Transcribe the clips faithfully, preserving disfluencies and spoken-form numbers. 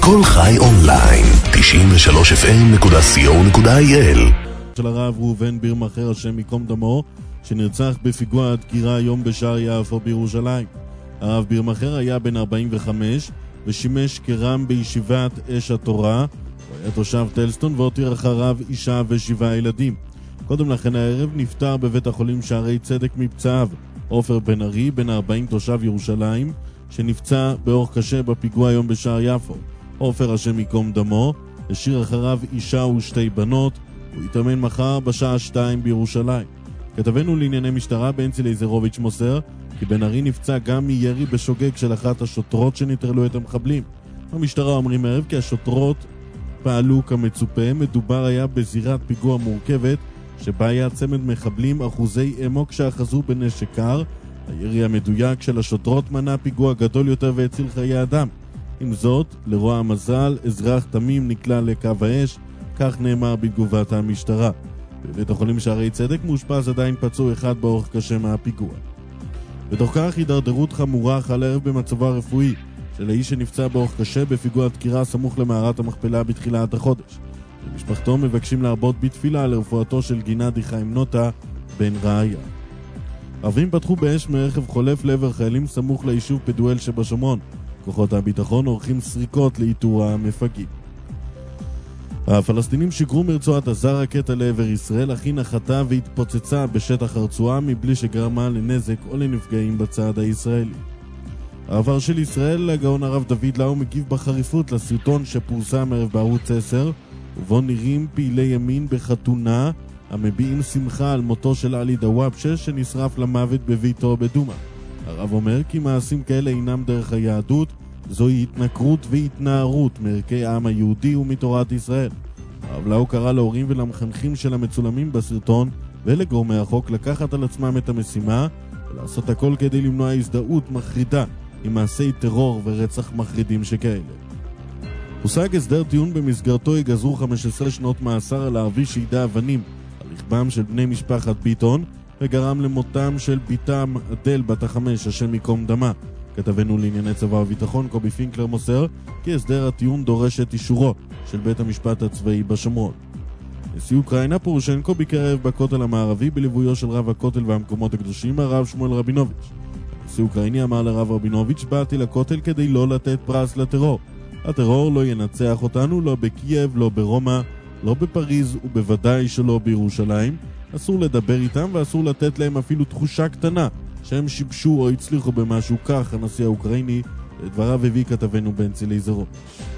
כל חי אונליין, תשעים ושלוש אף אם נקודה סי או נקודה איי אל. של הרב ראובן בירמחר, השם ייקום דמו, שנרצח בפיגוע הדקירה היום בשער יפו בירושלים. הרב בירמחר היה בן ארבעים וחמש ושימש כרם בישיבת אש התורה. הוא היה תושב טלסטון והותיר אחריו אישה ושבעה ילדים. קודם לכן הערב נפטר בבית החולים שערי צדק מפצעיו עופר בן ארי, בן ארבעים, תושב ירושלים, שנפצע באורח קשה בפיגוע היום בשער יפו. עופר, השם ייקום דמו, השאיר אחריו אישה ושתי בנות. הוא יתאמן מחר בשעה שתיים בירושלים. כתבנו לענייני משטרה בנצי לייזרוביץ' מוסר כי בן ארי נפצע גם מירי בשוגג של אחת השוטרות שנטרלו את המחבלים. המשטרה אומרים הערב כי השוטרות פעלו כמצופה. מדובר היה בזירת פיגוע מורכבת שבה היה צמד מחבלים אחוזי אמוק שאחזו בנשק קר. הירי המדויק של השוטרות מנע פיגוע גדול יותר והציל חיי אדם. עם זאת, לרוע המזל, אזרח תמים נקלע לקו האש, כך נאמר בתגובת המשטרה. בבית החולים שערי צדק מאושפז עדיין פצוע אחד באורח קשה מהפיגוע. בתוך כך הידרדרות חמורה חל ערב במצבו הרפואי של האיש שנפצע באורח קשה בפיגוע דקירה סמוך למערת המכפלה בתחילת החודש. ומשפחתו מבקשים להרבות בתפילה לרפואתו של גינדי חיים נוטה בן ראיה. ערבים פתחו באש מרכב חולף לעבר חיילים סמוך ליישוב פדואל שבשומרון. כוחות הביטחון עורכים סריקות לאיתור המפגעים. הפלסטינים שיקרו מרצועת עזה רקטה לעבר ישראל, אך היא נחתה והתפוצצה בשטח הרצועה מבלי שגרמה לנזק או לנפגעים בצד הישראלי. העבר של ישראל, הגאון הרב דוד לאו, מגיב בחריפות לסרטון שפורסם ערב בערוץ עשר, ובו נראים פעילי ימין בחתונה המביעים שמחה על מותו של עלי דוואבשה שנשרף למוות בביתו בדומה. הרב אומר כי מעשים כאלה אינם דרך היהדות, זוהי התנכרות והתנערות מערכי העם היהודי ומתורת ישראל. הרב לאו קרא להורים ולמחנכים של המצולמים בסרטון ולגורמי החוק לקחת על עצמם את המשימה ולעשות הכל כדי למנוע הזדהות מחרידה עם מעשי טרור ורצח מחרידים שכאלה. הושג הסדר טיעון במסגרתו יגזרו חמש עשרה שנות מאסר על הערבי שיידה אבנים על רכבם של בני משפחת ביטון וגרם למותם של ביתם אדל בת החמש, השם ייקום דמה. כתבנו לענייני צבא וביטחון קובי פינקלר מוסר כי הסדר הטיעון דורש את אישורו של בית המשפט הצבאי בשומרון. נשיא אוקראינה פורושנקו ביקר ערב בכותל המערבי בליוויו של רב הכותל והמקומות הקדושים הרב שמואל רבינוביץ'. נשיא אוקראיני אמר לרב רבינוביץ', באתי לכותל כדי לא לתת פרס לטרור. הטרור לא ינצח אותנו, לא בקייב, לא ברומא, לא בפריז ובוודאי שלא בירושלים. אסור לדבר איתם ואסור לתת להם אפילו תחושה קטנה שהם שיבשו או הצליחו במשהו. כך הנשיא האוקראיני, דבריו הביא כתבנו בנצי לייזרוביץ'.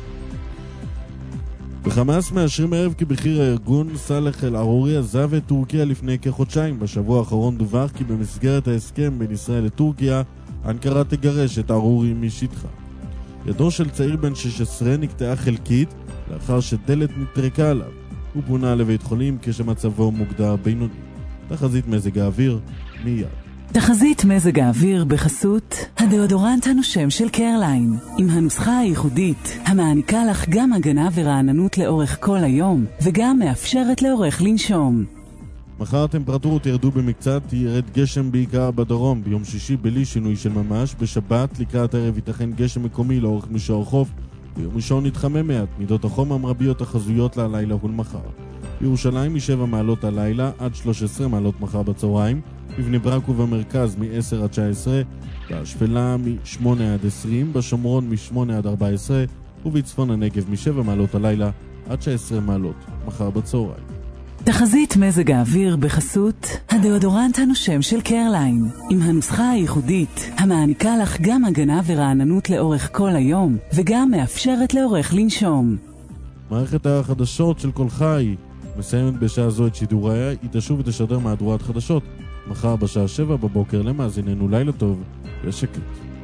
בחמאס מאשרים הערב כי בכיר הארגון סלח אל-ערורי עזב את טורקיה לפני כחודשיים. בשבוע האחרון דווח כי במסגרת ההסכם בין ישראל לטורקיה אנקרה תגרש את ערורי משטחה. ידו של צעיר בן שש עשרה נקטעה חלקית לאחר שדלת נטרקה עליו. הוא פונה לבית חולים כשמצבו מוגדר בינוני. תחזית מזג האוויר מיד. תחזית מזג האוויר בחסות הדאודורנט הנושם של קרליין, עם הנוסחה הייחודית המעניקה לך גם הגנה ורעננות לאורך כל היום וגם מאפשרת לאורך לנשום. מחר הטמפרטורות ירדו במקצת, ירד גשם בעיקר בדרום. ביום שישי בלי שינוי של ממש. בשבת לקראת הערב ייתכן גשם מקומי לאורך מישור החוף. ביום ראשון נתחמם מעט. מידות החום המרביות החזויות להלילה ולמחר. בירושלים משבע מעלות הלילה עד שלוש עשרה מעלות מחר בצהריים. בבני ברק ובמרכז מ-עשר עד תשע עשרה. בשפלה מ-שמונה עד עשרים. בשומרון מ-שמונה עד ארבע עשרה. ובצפון הנגב משבע מעלות הלילה עד תשע עשרה מעלות מחר בצהריים. תחזית מזג האוויר בחסות הדאודורנט הנושם של קרליין, עם הנוסחה הייחודית המעניקה לך גם הגנה ורעננות לאורך כל היום וגם מאפשרת לאורך לנשום. מערכת החדשות של כל חי מסיימת בשעה זו את שידוריה. היא תשוב ותשדר מהדורת חדשות מחר בשעה שבע בבוקר. למאזיננו לילה טוב ושקט.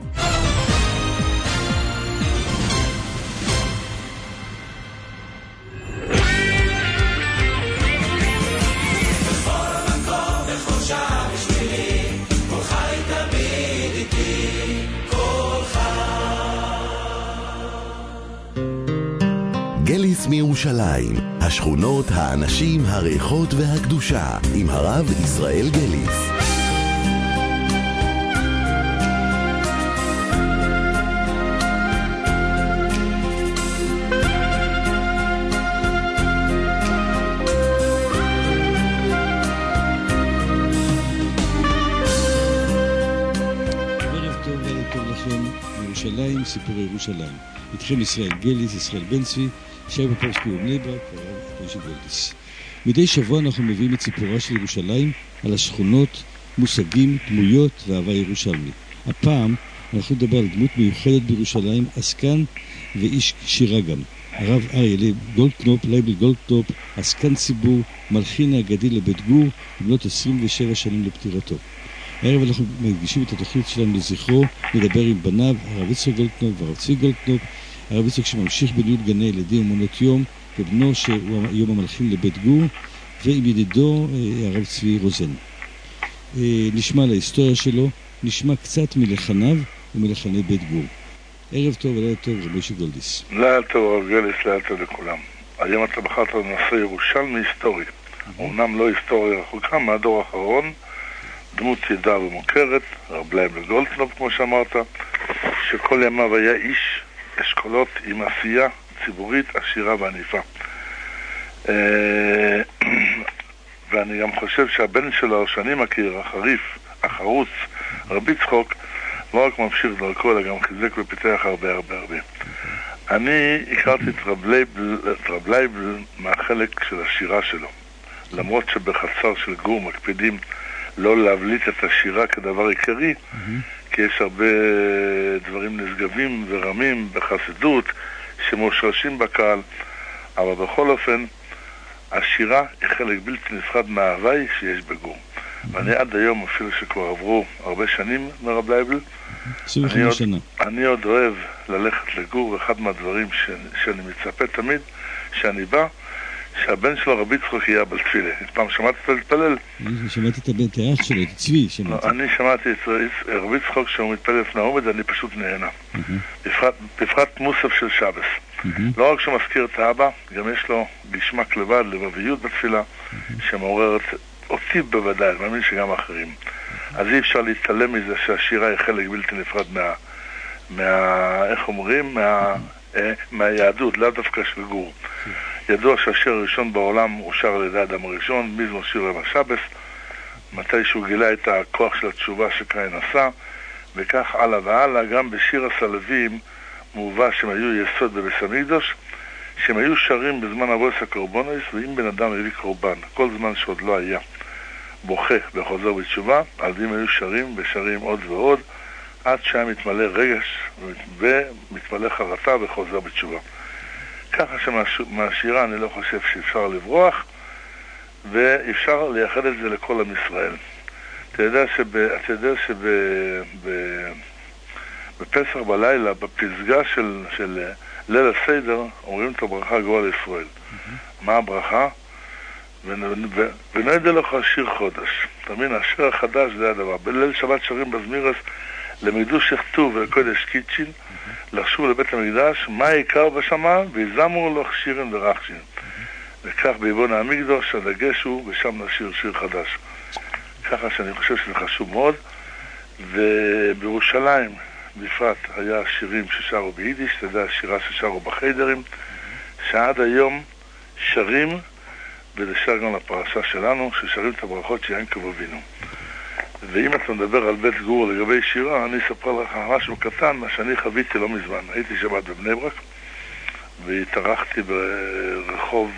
גליס מירושלים, השכונות, האנשים, הריחות והקדושה, עם הרב ישראל גליס. ירושלים. איתכם ישראל גליס, ישראל בן צבי, שי פופורסקי ובני ברק, והרב משה גולדיס. מדי שבוע אנחנו מביאים את סיפורה של ירושלים על השכונות, מושגים, דמויות ואהבה ירושלמית. הפעם אנחנו נדבר על דמות מיוחדת בירושלים, עסקן ואיש שירה גם. הרב אריה גולדקנופ, לייבל גולדקנופ, עסקן ציבור, מלחין האגדי לבית גור, במלאת עשרים ושבע שנים לפטירתו. הערב אנחנו מגישים את התוכנית שלנו לזכרו, נדבר עם בניו, הרב יצחק גולדקנופ והרב צבי גולדקנופ, הרב יצחק שממשיך בניהול גני ילדים ומעונות יום, ובנו שהוא היום המלחין לבית גור, ועם ידידו הרב צבי רוזן. נשמע על ההיסטוריה שלו, נשמע קצת מלחניו ומלחני בית גור. ערב טוב ולילה טוב, רב משה גולדיס. לילה טוב, רב גליס, לילה טוב לכולם. היום אתה בחרת לנושא ירושלמי היסטורי. אמנם לא היסטוריה רחוקה, מהדור האחרון, דמות ידעה ומוכרת, רב לייבל גולדקנופ, כמו שאמרת, שכל ימיו היה איש אשכולות עם עשייה ציבורית עשירה ועניפה. ואני גם חושב שהבן שלו, שאני מכיר, החריף, החרוץ, רבי צחוק, לא רק ממשיך דרכו, אלא גם חיזק ופיתח הרבה הרבה הרבה. אני הכרתי את רב לייבל, את רב לייבל מהחלק של השירה שלו. למרות שבחצר של גור מקפידים לא להבליט את השירה כדבר עיקרי, כי יש הרבה דברים נשגבים ורמים בחסידות שמושרשים בקהל, אבל בכל אופן השירה היא חלק בלתי נפרד מההווי שיש בגור. ואני עד היום, אפילו שכבר עברו הרבה שנים מרב לייבל, אני עוד, אני עוד אוהב ללכת לגור, ואחד מהדברים ש, שאני מצפה תמיד, שאני בא, שהבן שלו רבי צחוק יהיה בתפילה. פעם שמעתי אותו להתפלל. אני שמעתי את הבן, את האח שלו, את צבי. לא, אני שמעתי את רבי צחוק שהוא מתפלל לפני העומד, אני פשוט נהנה. בפרט, בפרט מוסף של שבס. לא רק שהוא מזכיר את האבא, גם יש לו גשמק לבד, לבביות בתפילה, שמעוררת אותי בוודאי, אני מאמין שגם אחרים. אז אי אפשר להתעלם מזה שהשירה היא חלק בלתי נפרד מה, מה איך אומרים, מה, אה, מהיהדות, לא דווקא של גור. ידוע שהשיר הראשון בעולם הוא שר על ידי אדם הראשון, מזמור שיר רב השבס, מתי שהוא גילה את הכוח של התשובה שקין עשה, וכך הלאה והלאה. גם בשיר הסלווים מובא שהם היו יסוד בבית המקדש, שהם היו שרים בזמן אבוס הקורבנוס, ואם בן אדם הביא קורבן, כל זמן שעוד לא היה בוכה וחוזר בתשובה, הלווים היו שרים ושרים עוד ועוד, עד שהיה מתמלא רגש ומתמלא חרטה וחוזר בתשובה. ככה שמהשירה אני לא חושב שאפשר לברוח, ואפשר לייחד את זה לכל עם ישראל. אתה יודע שב, אתה יודע שב, ב, בפסח בלילה, בפסגה של, של ליל הסדר, אומרים את הברכה גואל ישראל. Mm-hmm. מה הברכה? ונועד לך שיר חודש. אתה מבין, השיר החדש זה הדבר. בליל שבת שרים בזמירס, למדו שכתוב ולקודש קיצ'ין, mm-hmm. לחשוב לבית המקדש, מה העיקר בשמה, ויזמרו לו שירים ורחשים. Mm-hmm. וכך ביבון המקדש, הדגש הוא, ושם נשיר שיר חדש. ככה שאני חושב שזה חשוב מאוד. ובירושלים, בפרט, היה שירים ששרו ביידיש, אתה יודע, שירה ששרו בחיידרים, שעד היום שרים, וזה שר גם לפרשה שלנו, ששרים את הברכות שיענקב אבינו. ואם אתה מדבר על בית גור לגבי שירה, אני אספר לך משהו קטן, מה שאני חוויתי לא מזמן. הייתי שבת בבני ברק, והתארחתי ברחוב,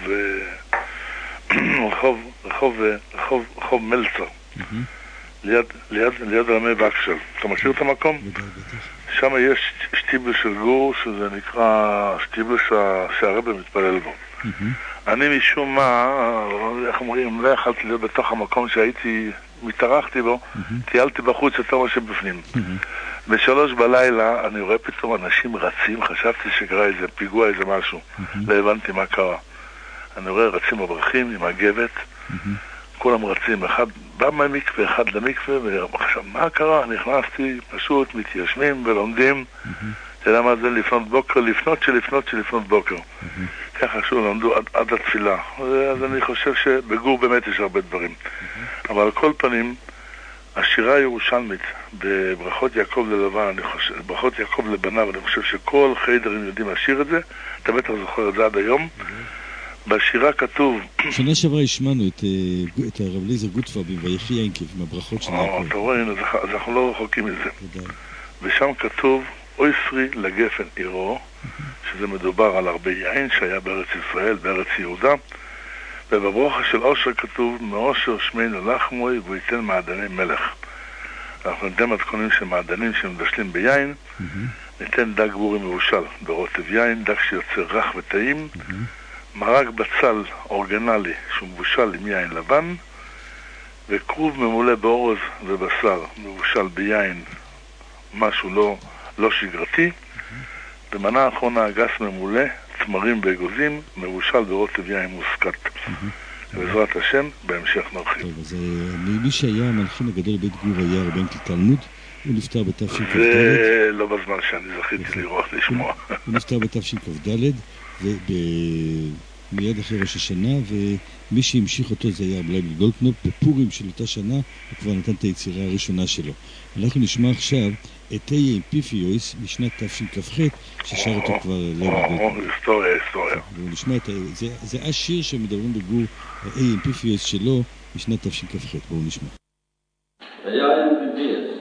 רחוב, רחוב, רחוב, רחוב מלצר. ליד, ליד, ליד רמי בקשל. אתה מכיר את המקום? שם יש שטיבל של גור, שזה נקרא שטיבל שהרבא מתפלל בו. אני משום מה, איך אומרים, לא יכלתי להיות בתוך המקום שהייתי, מתארחתי בו, טיילתי בחוץ יותר מה שבפנים. בשלוש בלילה אני רואה פתאום אנשים רצים, חשבתי שקרה איזה פיגוע, איזה משהו. לא הבנתי מה קרה. אני רואה רצים מברכים עם הגבת, כולם רצים, אחד בא מהמקווה, אחד למקווה, ועכשיו מה קרה? נכנסתי, פשוט מתיישבים ולומדים. אתה יודע מה זה לפנות בוקר, לפנות של לפנות של לפנות בוקר. ככה שוב למדו עד, עד התפילה. אז אני חושב שבגור באמת יש הרבה דברים. אבל על כל פנים, השירה הירושלמית בברכות יעקב ללבן, אני חושב, ברכות יעקב לבניו, אני חושב שכל חיידרים יודעים לשיר את זה. אתה בטח זוכר את זה עד היום. בשירה כתוב... שנה שעברה השמענו את, את הרב ליזר גוטפרבי ויחי ינקב עם הברכות של יעקב. אתה רואה, אז אנחנו לא רחוקים מזה. ושם כתוב, אויסרי לגפן עירו, שזה מדובר על הרבה יין שהיה בארץ ישראל, בארץ יהודה, ובברוכה של עושר כתוב, מאושר שמנו לחמוי והוא ייתן מעדני מלך. אנחנו ניתן מתכונים של מעדנים שמבשלים ביין, ניתן דג בורי מבושל ברוטב יין, דג שיוצר רך וטעים, מרק בצל אורגנלי שהוא מבושל עם יין לבן, וכרוב ממולא באורז ובשר מבושל ביין, משהו לא, לא שגרתי. במנה האחרונה אגס ממולא, תמרים ואגוזים, מבושל ברוטב יין מוסקת. בעזרת השם, בהמשך נרחיב. טוב, אז מי שהיה המלחין הגדול בית גור היה רבן תלמוד, הוא נפטר בתשכ"ד. זה לא בזמן שאני זכיתי לראות, לשמוע. הוא נפטר בתשכ"ד, ומיד אחרי ראש השנה, ומי שהמשיך אותו זה היה בלייב גולדקנופ, בפורים של אותה שנה, הוא כבר נתן את היצירה הראשונה שלו. אנחנו נשמע עכשיו את איי אמפיפיוס משנת תשכ"ח, ששר אותו כבר לייב גולדקנופ. היסטוריה, היסטוריה. זה השיר שמדברים בגור איי אמפיפיוס שלו משנת תשכ"ח. בואו נשמע. איי אמפיפיוס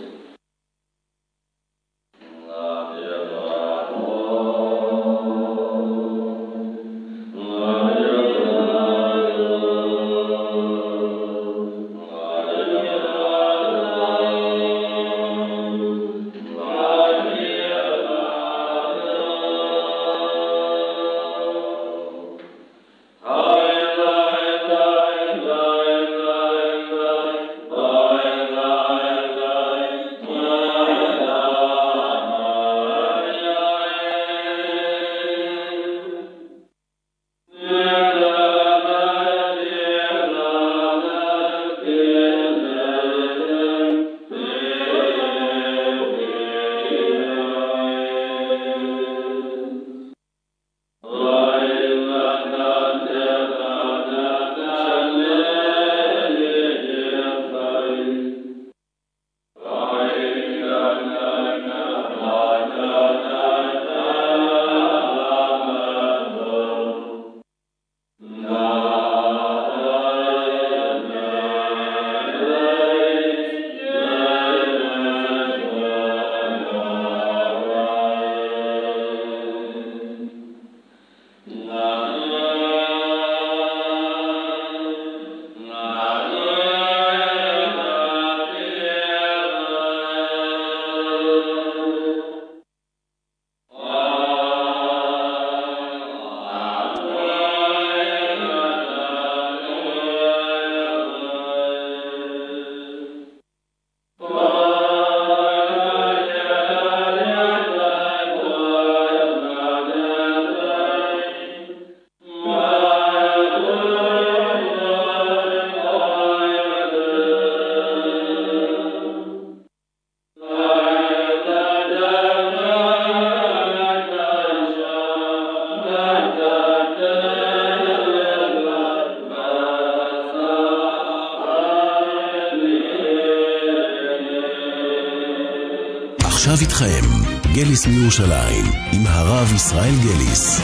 עכשיו איתכם, גליס מירושלים, עם הרב ישראל גליס.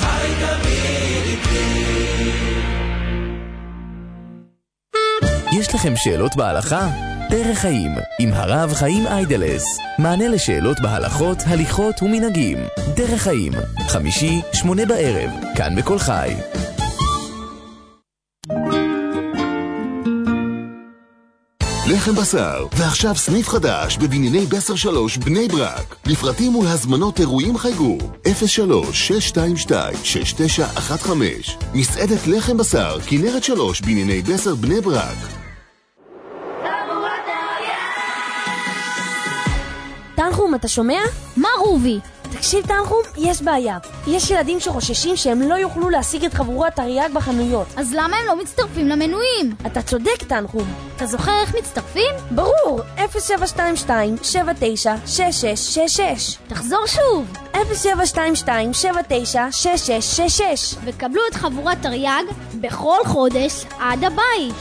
יש לכם שאלות בהלכה? דרך חיים, עם הרב חיים איידלס. מענה לשאלות בהלכות, הליכות ומנהגים. דרך חיים, חמישי, שמונה בערב, כאן בכל חי. לחם בשר, ועכשיו סניף חדש בבנייני בסר שלוש בני ברק. לפרטים ולהזמנות אירועים חייגו אפס שלוש שש שתיים שתיים שש תשע אחת חמש. מסעדת לחם בשר, כנרת שלוש בנייני בסר בני ברק. תנחום, אתה שומע? מה רובי? תקשיב תנחום, יש בעיה. יש ילדים שחוששים שהם לא יוכלו להשיג את חבורת תרי"ג בחנויות. אז למה הם לא מצטרפים למנויים? אתה צודק תנחום. אתה זוכר איך מצטרפים? ברור, אפס שבע שתיים שתיים שבע תשע שש שש שש שש. תחזור שוב. אפס שבע שתיים שתיים שבע תשע שש שש שש שש. וקבלו את חבורת תרי"ג בכל חודש עד הבית.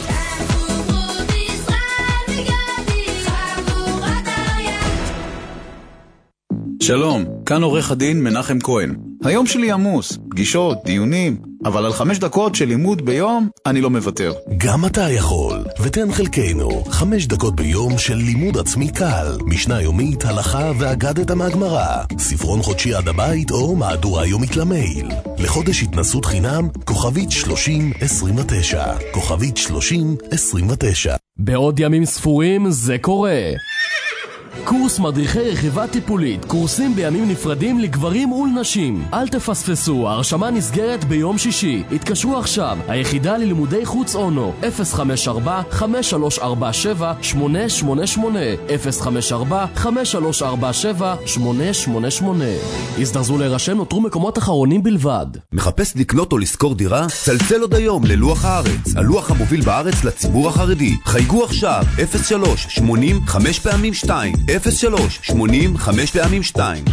שלום, כאן עורך הדין מנחם כהן. היום שלי עמוס, פגישות, דיונים, אבל על חמש דקות של לימוד ביום אני לא מוותר. גם אתה יכול. ותן חלקנו, חמש דקות ביום של לימוד עצמי קל, משנה יומית, הלכה ואגדת מהגמרא, ספרון חודשי עד הבית או מהדורה יומית למייל. לחודש התנסות חינם, כוכבית שלושים עשרים ותשע, כוכבית שלושים עשרים ותשע. בעוד ימים ספורים זה קורה. קורס מדריכי רכיבה טיפולית, קורסים בימים נפרדים לגברים ולנשים. אל תפספסו, ההרשמה נסגרת ביום שישי. התקשרו עכשיו, היחידה ללימודי חוץ אונו, אפס חמש ארבע חמש שלוש ארבע שבע שמונה שמונה שמונה, אפס חמש ארבע חמש שלוש ארבע שבע שמונה שמונה שמונה. הזדרזו להירשם, נותרו מקומות אחרונים בלבד. מחפש לקנות או לשכור דירה? צלצל עוד היום ללוח הארץ, הלוח המוביל בארץ לציבור החרדי. חייגו עכשיו, אפס שלוש שמונים חמש פעמים שתיים, אפס שלוש שמונים חמש פעמים שתיים.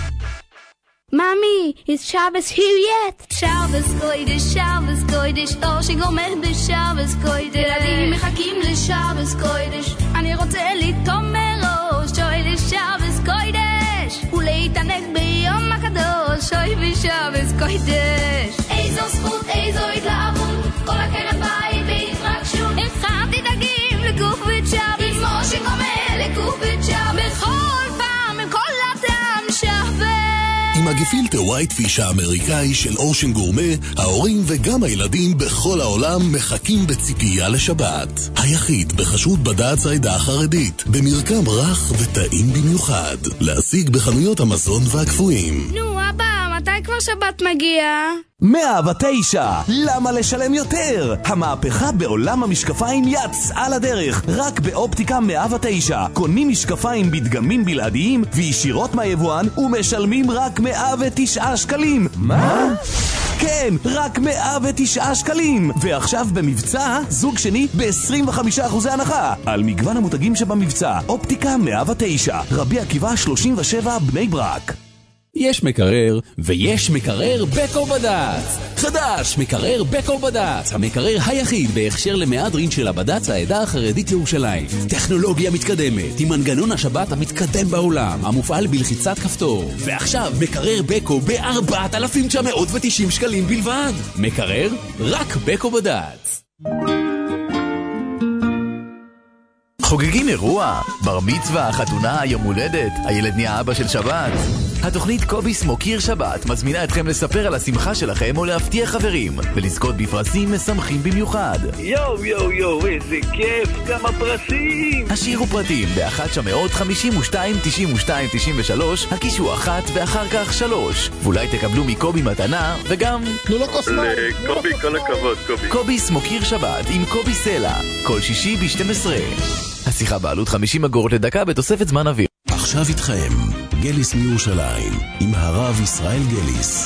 Mommy, is Shabbos here yet? Shabbos Kodesh, Shabbos Kodesh, אור שגומר בשבס קוידש. ילדים מחכים לשבס קוידש, אני רוצה לטום מראש. שוי לשבס קוידש, ולהתענג ביום הקדוש. שוי בשבס קוידש. איזו זכות, איזו התלהבות, כל הקרב בית בהתרגשות. הכנתי דגים לקופית שבס, אמו שגומר לקופית שבס. בכל פעם עם כל הטעם שבס. עם הגפילטר ווייט פיש האמריקאי של אושן גורמה, ההורים וגם הילדים בכל העולם מחכים בציפייה לשבת. היחיד בחשרות בד"ץ העדה החרדית, במרקם רך וטעים במיוחד. להשיג בחנויות המזון והקפואים. נו אבא, מתי כבר שבת מגיע? מאה ותשע, למה לשלם יותר? המהפכה בעולם המשקפיים יצאה לדרך. רק באופטיקה מאה ותשע קונים משקפיים בדגמים בלעדיים וישירות מהיבואן ומשלמים רק מאה ותשעה שקלים. מה? כן, רק מאה ותשעה שקלים. ועכשיו במבצע זוג שני ב-עשרים וחמישה אחוז הנחה על מגוון המותגים שבמבצע. אופטיקה מאה ותשע, רבי עקיבא שלושים ושבע, בני ברק. יש מקרר, ויש מקרר בקו בד"ץ. חדש, מקרר בקו בד"ץ, המקרר היחיד בהכשר למהדרין של הבד"ץ העדה החרדית ירושלים. טכנולוגיה מתקדמת, עם מנגנון השבת המתקדם בעולם, המופעל בלחיצת כפתור. ועכשיו מקרר בקו ב-ארבעת אלפים תשע מאות ותשעים שקלים בלבד. מקרר רק בקו בד"ץ. חוגגים אירוע, בר מצווה, חתונה, יום הולדת, הילד נהיה אבא של שבת. התוכנית קוביס מוקיר שבת מזמינה אתכם לספר על השמחה שלכם או להפתיע חברים ולזכות בפרסים משמחים במיוחד. יו יו יו, איזה כיף, כמה פרסים. השאירו פרטים ב-אחת תשע חמש שתיים תשעים ושתיים תשעים ושלוש, הקישו אחת ואחר כך שלוש, ואולי תקבלו מקובי מתנה וגם תנו לו כוס מים. קובי, כל הכבוד, קובי. קוביס מוקיר שבת עם קובי סלע, כל שישי ב-שתים עשרה. השיחה בעלות חמישים אגורות לדקה בתוספת זמן אוויר. עכשיו איתכם גליס מירושלים עם הרב ישראל גליס.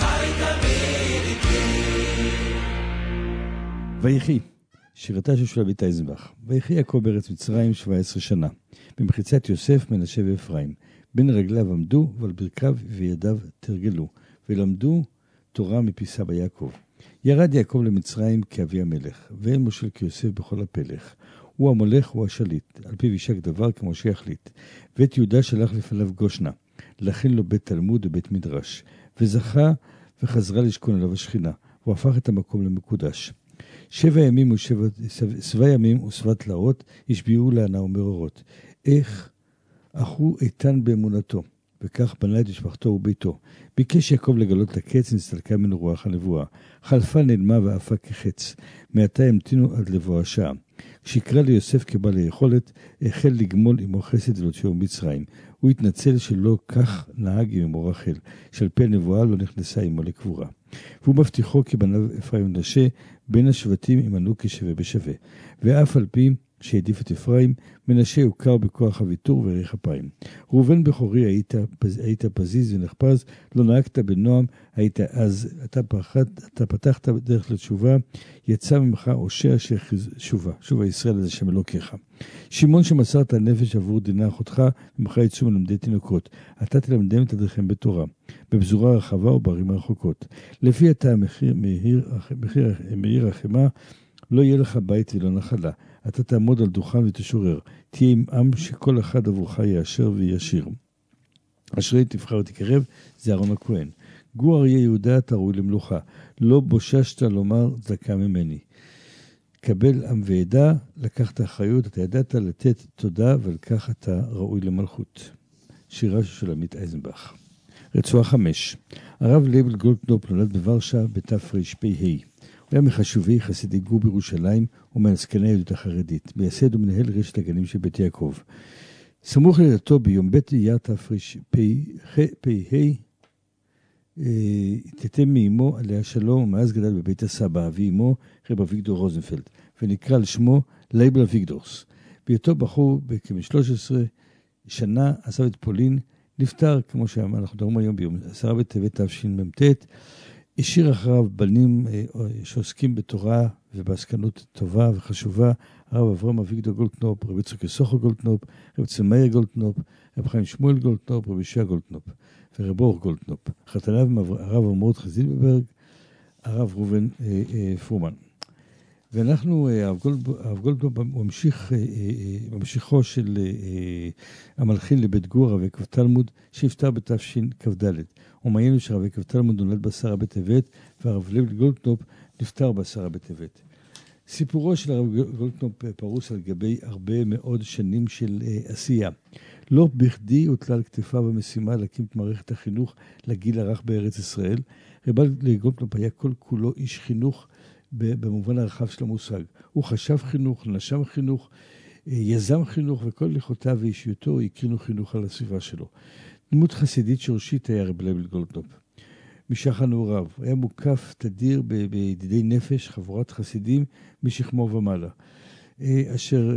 ויחי, שירתה של שולמית אייזנבך. ויחי יעקב בארץ מצרים שבע עשרה שנה, במחיצת יוסף, מנשה ואפרים. בין רגליו עמדו ועל ברכיו וידיו תרגלו, ולמדו תורה מפי סבא יעקב. ירד יעקב למצרים כאבי המלך, ואין מושל כיוסף בכל הפלך. הוא המולך, הוא השליט, על פיו יישק דבר כמו שיחליט. ואת יהודה שלח לפניו גושנה, להכין לו בית תלמוד ובית מדרש, וזכה וחזרה לשכון עליו השכינה, הוא הפך את המקום למקודש. שבע ימים ושבע, שבע ימים ושבע תלאות, השביעו לענה ומרורות. איך? אך הוא איתן באמונתו, וכך בנה את משפחתו וביתו. ביקש יעקב לגלות לקץ, נסתלקה מן רוח הנבואה. חלפה נעלמה ואפה כחץ, מעתה המתינו עד לבוא השעה. כשיקרא ליוסף כבעל היכולת, החל לגמול עמו חסד ולהוציאו מצרים. הוא התנצל שלא כך נהג עם אמו רחל, שעל פי הנבואה לא נכנסה עמו לקבורה. והוא מבטיחו כי בניו אפרים ומנשה, בין השבטים ימנו כשווה בשווה. ואף על פי שהעדיף את אפרים, מנשה הוכר בכוח הוויתור וערך אפיים. ראובן בכורי, היית, היית פזיז ונחפז, לא נהגת בנועם, היית אז, אתה, פחת, אתה פתחת דרך לתשובה, יצא ממך הושע ששובה, שובה ישראל הזה שם אלוקיך. שמעון שמסרת הנפש עבור דינה אחותך, ממך יצאו מלמדי תינוקות. אתה תלמדם את הדרכם בתורה, בבזורה רחבה ובערים הרחוקות. לפי אתה המחיר, מחיר, מחיר, מחיר החמה, לא יהיה לך בית ולא נחלה. אתה תעמוד על דוכן ותשורר. תהיה עם עם שכל אחד עבורך יאשר וישיר. אשרי תבחר ותקרב, זה אהרון הכהן. גור אריה יהודה אתה ראוי למלוכה. לא בוששת לומר צדקה ממני. קבל עם ועדה, לקח את האחריות, אתה ידעת לתת תודה, ולכך אתה ראוי למלכות. שירה של שולמית אייזנבך. רצועה חמש. הרב לייבל גולדקנופ נולד בוורשה בתרפ"ה. הוא היה מחשובי חסידי גור בירושלים ומעסקני היהדות החרדית, מייסד ומנהל רשת הגנים של בית יעקב. סמוך ללידתו ביום ב' אייר תרפ"ה, התייתם מאמו עליה שלום, ומאז גדל בבית הסבא, ואמו רב אביגדור רוזנפלד, ונקרא על שמו לייבל אביגדורס. בהיותו בחור כ-שלוש עשרה שנה, עזב את פולין, נפטר, כמו שאנחנו מדברים היום ביום עשרה בטבת תשמ"ט, השאיר אחריו בנים שעוסקים בתורה ובעסקנות טובה וחשובה, הרב אברהם אביגדור גולדקנופ, רב יצחק יששכר גולדקנופ, רב צמאיר גולדקנופ, רב חיים שמואל גולדקנופ, רב ישוע גולדקנופ ורב אור גולדקנופ. חתניו הרב אמורד חזילברג, הרב ראובן אה, אה, פרומן. ואנחנו, הרב גולדקנופ ממשיך, ממשיכו של המלחין לבית גור, רבי יעקב תלמוד, שהפטר בתשכ"ד. ומעיינו שרבי יעקב תלמוד נולד בעשרה בטבת, והרב לייבל גולדקנופ נפטר בעשרה בטבת. סיפורו של הרב גולדקנופ פרוס על גבי הרבה מאוד שנים של עשייה. לא בכדי הוטלה על כתפיו המשימה להקים את מערכת החינוך לגיל הרך בארץ ישראל. רבי גולדקנופ היה כל כולו איש חינוך, במובן הרחב של המושג. הוא חשב חינוך, נשם חינוך, יזם חינוך, וכל לכותיו ואישיותו הקרינו חינוך על הסביבה שלו. דמות חסידית שורשית היה רב לייבל גולדקנופ. משחר נעוריו, היה מוקף תדיר בידידי נפש, חבורת חסידים משכמו ומעלה, אשר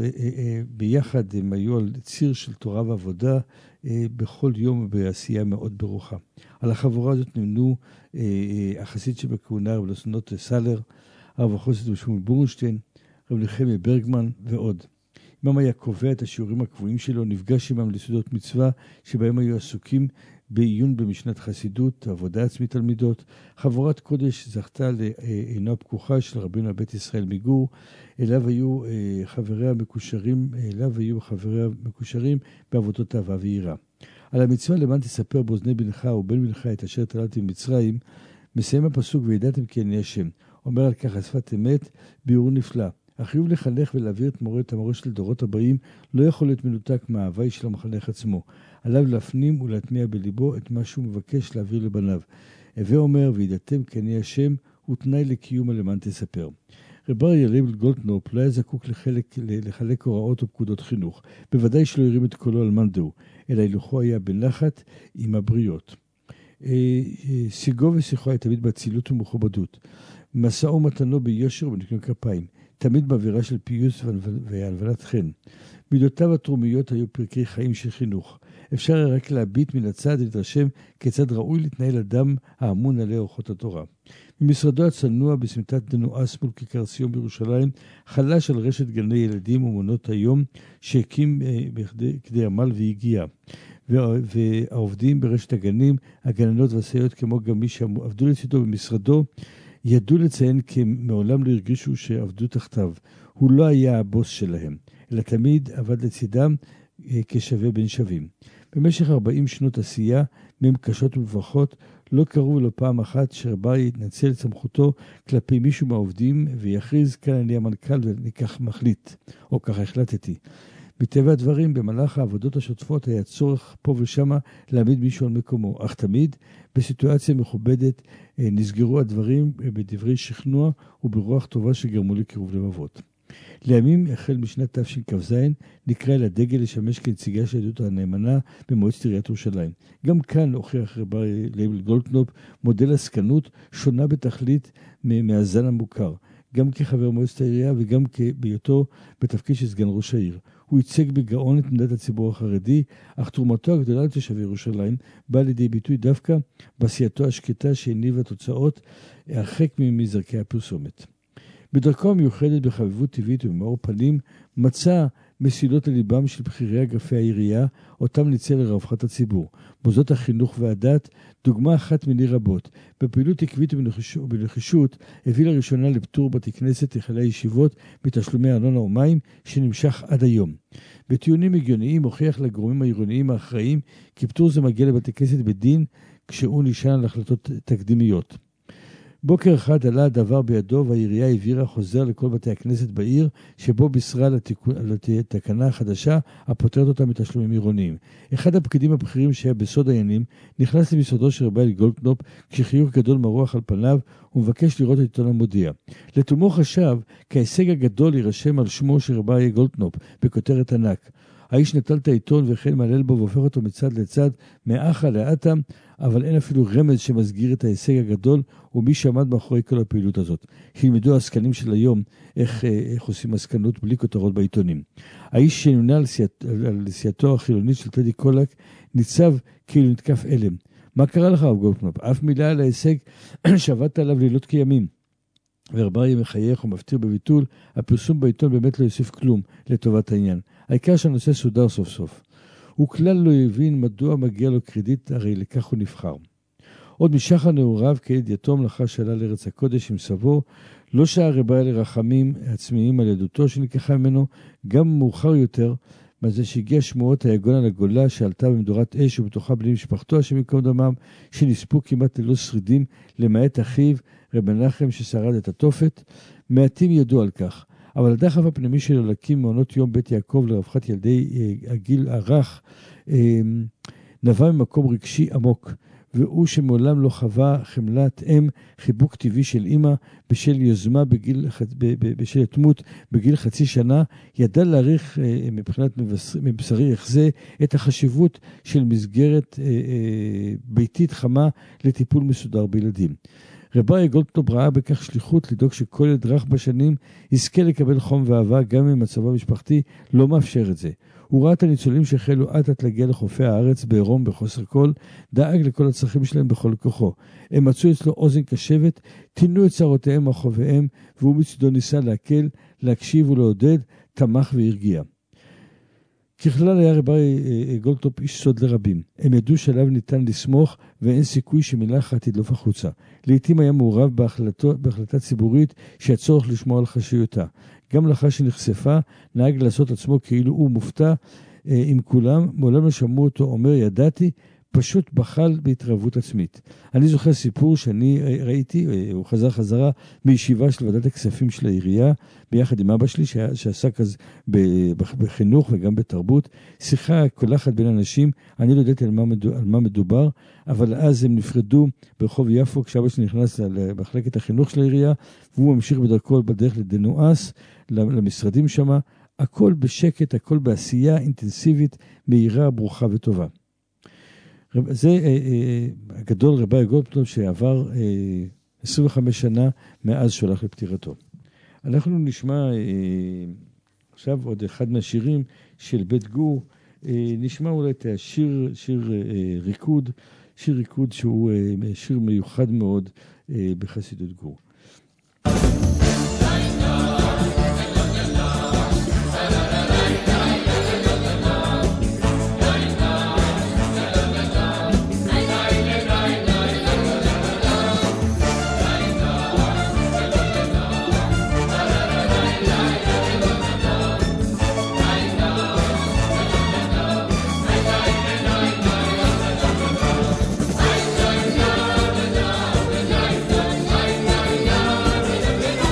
ביחד הם היו על ציר של תורה ועבודה בכל יום בעשייה מאוד ברוכה. על החבורה הזאת נמנו החסיד שבכהונה רב לסונות סלר, הרב החוסד ושמואל בורנשטיין, רב נחמיה ברגמן ועוד. אמם היה קובע את השיעורים הקבועים שלו, נפגש עמם לסעודות מצווה שבהם היו עסוקים בעיון במשנת חסידות, עבודה עצמית תלמידות. חבורת קודש זכתה לעינו הפקוחה של רבינו הבית ישראל מגור, אליו היו חבריה מקושרים, אליו היו חבריה מקושרים בעבודות אהבה ויראה. על המצווה למען תספר באוזני בנך ובן בנך את אשר תלדתי במצרים, מסיים הפסוק וידעתם כי אני השם. אומר על כך השפת אמת ביאור נפלא. החיוב לחנך ולהעביר את מורשת המורשת לדורות הבאים לא יכול להיות מנותק מההווי של המחנך עצמו. עליו להפנים ולהטמיע בליבו את מה שהוא מבקש להעביר לבניו. הווה אומר וידעתם כי אני השם הוא תנאי לקיום למען תספר. רב אריה לייבל גולדקנופ לא היה זקוק לחלק, לחלק הוראות ופקודות חינוך. בוודאי שלא הרים את קולו על מאן דהוא, אלא הילוכו היה בנחת עם הבריות. שיגו ושיחו היה תמיד באצילות ומכובדות. מסעו ומתנו ביושר ובניקיון כפיים. תמיד באווירה של פיוס והלבנת חן. מידותיו התרומיות היו פרקי חיים של חינוך. אפשר היה רק להביט מן הצד ולהתרשם כיצד ראוי להתנהל אדם האמון עלי אורחות התורה. ממשרדו הצנוע בסמטת דנואס מול כיכר ציון בירושלים, חלש על רשת גני ילדים ומעונות היום שהקים כדי עמל והגיע. והעובדים ברשת הגנים, הגננות והסייעות כמו גם מי שעבדו לצידו במשרדו, ידעו לציין כי מעולם לא הרגישו שעבדו תחתיו. הוא לא היה הבוס שלהם, אלא תמיד עבד לצידם כשווה בין שווים. במשך ארבעים שנות עשייה, מהם קשות ומברכות, לא קראו לו פעם אחת שרבה יתנצל את סמכותו כלפי מישהו מהעובדים ויכריז כאן אני המנכ"ל ואני כך מחליט, או כך החלטתי. בטבע הדברים, במהלך העבודות השוטפות היה צורך פה ושמה להעמיד מישהו על מקומו, אך תמיד בסיטואציה מכובדת נסגרו הדברים בדברי שכנוע וברוח טובה שגרמו לקירוב לבבות. לימים, החל משנת תשכ"ז, נקרא אל הדגל לשמש כנציגה של היהדות הנאמנה במועצת עיריית ירושלים. גם כאן הוכיח רב לייבל גולדקנופ מודל עסקנות שונה בתכלית מהזן המוכר, גם כחבר מועצת העירייה וגם בהיותו בתפקיד של סגן ראש העיר. הוא ייצג בגאון את עמדת הציבור החרדי, אך תרומתו הגדולה לתושבי ירושלים באה לידי ביטוי דווקא בעשייתו השקטה שהניבה תוצאות הרחק מזרקי הפרסומת. בדרכו המיוחדת בחביבות טבעית ובמאור פנים, מצא מסילות לליבם של בכירי אגפי העירייה, אותם ניצל לרווחת הציבור. מוסדות החינוך והדת, דוגמה אחת מני רבות. בפעילות עקבית ובנחישות, הביא לראשונה לפטור בתי כנסת לחיילי ישיבות מתשלומי ארנונה ומים, שנמשך עד היום. בטיעונים הגיוניים הוכיח לגורמים העירוניים האחראים, כי פטור זה מגיע לבתי כנסת בדין, כשהוא נשען על החלטות תקדימיות. בוקר אחד עלה הדבר בידו והעירייה העבירה חוזר לכל בתי הכנסת בעיר שבו בישרה על התקנה החדשה הפותרת אותה מתשלומים עירוניים. אחד הפקידים הבכירים שהיה בסוד העניינים נכנס למשרדו של רבי גולדקנופ כשחיוך גדול מרוח על פניו ומבקש לראות את עיתון המודיע. לתומו חשב כי ההישג הגדול יירשם על שמו של רבי גולדקנופ בכותרת ענק. האיש נטל את העיתון והחל מעלל בו והופך אותו מצד לצד, מאחה לאטה, אבל אין אפילו רמז שמסגיר את ההישג הגדול, ומי שעמד מאחורי כל הפעילות הזאת. שילמדו העסקנים של היום איך, איך עושים עסקנות בלי כותרות בעיתונים. האיש שנמנה על, סיית, על סיעתו החילונית של טדי קולק, ניצב כאילו נתקף אלם. מה קרה לך, רב גולדקנופ? אף מילה על ההישג שעבדת עליו לילות כימים. ורבי מחייך ומפתיר בביטול, הפרסום בעיתון באמת לא יוסיף כלום לטובת העניין. העיקר שהנושא סודר סוף סוף. הוא כלל לא הבין מדוע מגיע לו קרדיט, הרי לכך הוא נבחר. עוד משחר נעוריו כעד יתום לאחר שעלה לארץ הקודש עם סבו, לא שעה רבי לרחמים עצמיים על ידותו שנלקחה ממנו, גם מאוחר יותר, בזה שהגיע שמועות היגון על הגולה שעלתה במדורת אש ובתוכה בני משפחתו השם יקום דמם, שנספו כמעט ללא שרידים, למעט אחיו רבי מנחם ששרד את התופת. מעטים ידעו על כך. אבל הדחף הפנימי שלו להקים מעונות יום בית יעקב לרווחת ילדי הגיל הרך נבע ממקום רגשי עמוק, והוא שמעולם לא חווה חמלת אם, חיבוק טבעי של אמא בשל יוזמה בגיל, בשל התמות בגיל חצי שנה, ידע להעריך מבחינת מבשרי איך זה את החשיבות של מסגרת ביתית חמה לטיפול מסודר בילדים. רבי גולדקנופ ראה בכך שליחות לדאוג שכל ילד רך בשנים יזכה לקבל חום ואהבה גם אם מצבו המשפחתי לא מאפשר את זה. הוא ראה את הניצולים שהחלו עד להגיע לחופי הארץ בעירום בחוסר כל, דאג לכל הצרכים שלהם בכל כוחו. הם מצאו אצלו אוזן קשבת, תינו את צרותיהם וחוביהם, והוא מצדו ניסה להקל, להקשיב ולעודד, תמך והרגיע. ככלל היה רבי גולדקנופ איש סוד לרבים. הם ידעו שעליו ניתן לסמוך ואין סיכוי שמילה אחת תדלוף החוצה. לעתים היה מעורב בהחלטה ציבורית שהצורך לשמור על חשיותה. גם לאחר שנחשפה נהג לעשות עצמו כאילו הוא מופתע עם כולם, מעולם לא שמעו אותו אומר ידעתי, פשוט בחל בהתרעבות עצמית. אני זוכר סיפור שאני ראיתי, הוא חזר חזרה מישיבה של ועדת הכספים של העירייה, ביחד עם אבא שלי שעסק אז בחינוך וגם בתרבות, שיחה קולחת בין אנשים, אני לא ידעתי על מה, מדובר, על מה מדובר, אבל אז הם נפרדו ברחוב יפו, כשאבא שלי נכנס למחלקת החינוך של העירייה, והוא ממשיך בדרכו בדרך לדנואס, למשרדים שמה, הכל בשקט, הכל בעשייה אינטנסיבית, מהירה, ברוכה וטובה. זה אה, אה, הגדול רבי גולדקנופ שעבר אה, עשרים וחמש שנה מאז שהולך לפטירתו. אנחנו נשמע אה, עכשיו עוד אחד מהשירים של בית גור, אה, נשמע אולי את השיר שיר אה, ריקוד, שיר ריקוד שהוא אה, שיר מיוחד מאוד אה, בחסידות גור. Bye.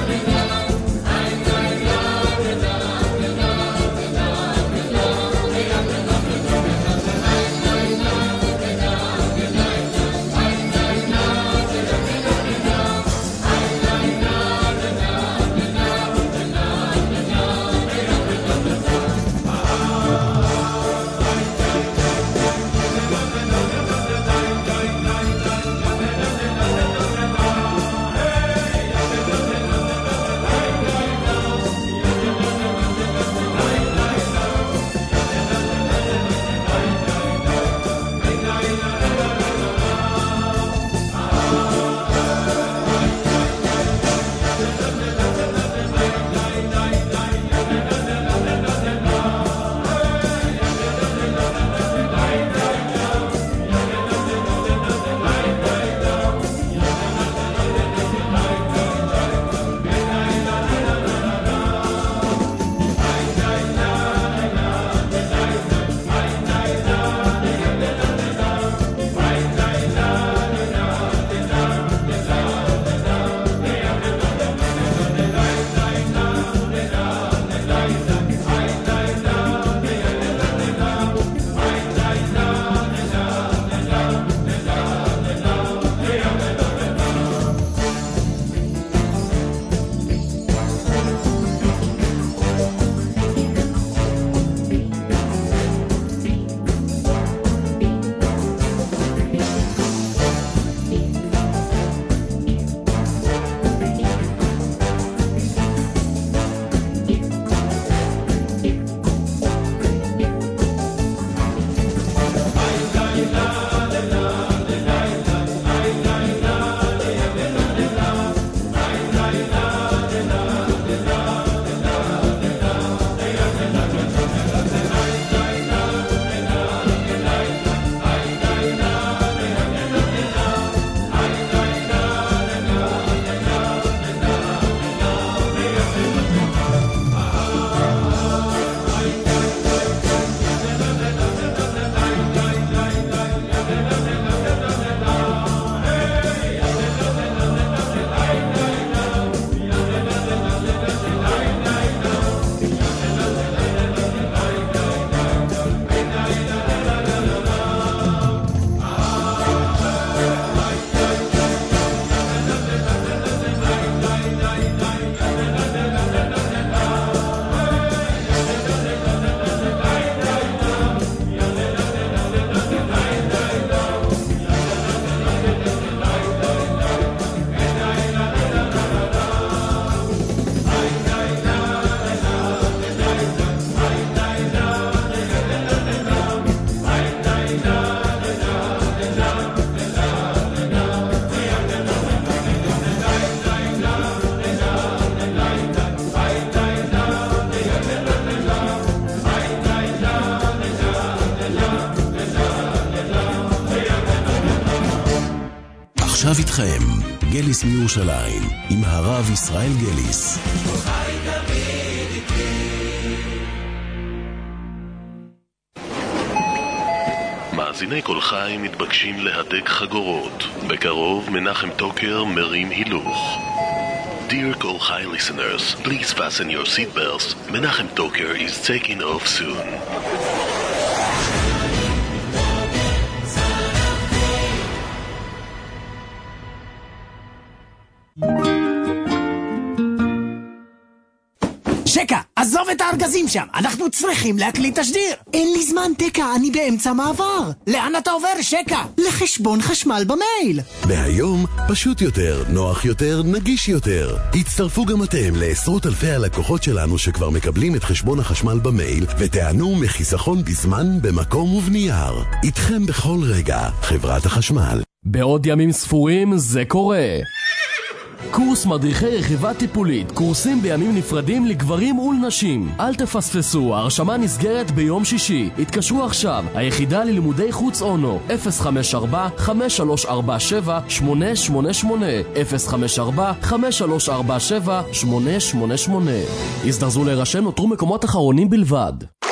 עכשיו איתכם, גליס מירושלים, עם הרב ישראל גליס. מאזיני כל חי מתבקשים להדק חגורות. בקרוב מנחם טוקר מרים הילוך. Dear Kol Chai listeners, please fasten your seatbelts. Menachem Toker is taking off soon. שקה, עזוב את הארגזים שם, אנחנו צריכים להקליט תשדיר. אין לי זמן, תקה, אני באמצע מעבר. לאן אתה עובר, שקה? לחשבון חשמל במייל. מהיום, פשוט יותר, נוח יותר, נגיש יותר. הצטרפו גם אתם לעשרות אלפי הלקוחות שלנו שכבר מקבלים את חשבון החשמל במייל, ותענו מחיסכון בזמן, במקום ובנייר. איתכם בכל רגע, חברת החשמל. בעוד ימים ספורים זה קורה. קורס מדריכי רכיבה טיפולית, קורסים בימים נפרדים לגברים ולנשים. אל תפספסו, הרשמה נסגרת ביום שישי. התקשרו עכשיו, היחידה ללימודי חוץ אונו, אפס חמש ארבע חמש שלוש ארבע שבע שמונה שמונה שמונה, אפס חמש ארבע חמש שלוש ארבע שבע שמונה שמונה שמונה. הזדרזו להירשם, נותרו מקומות אחרונים בלבד.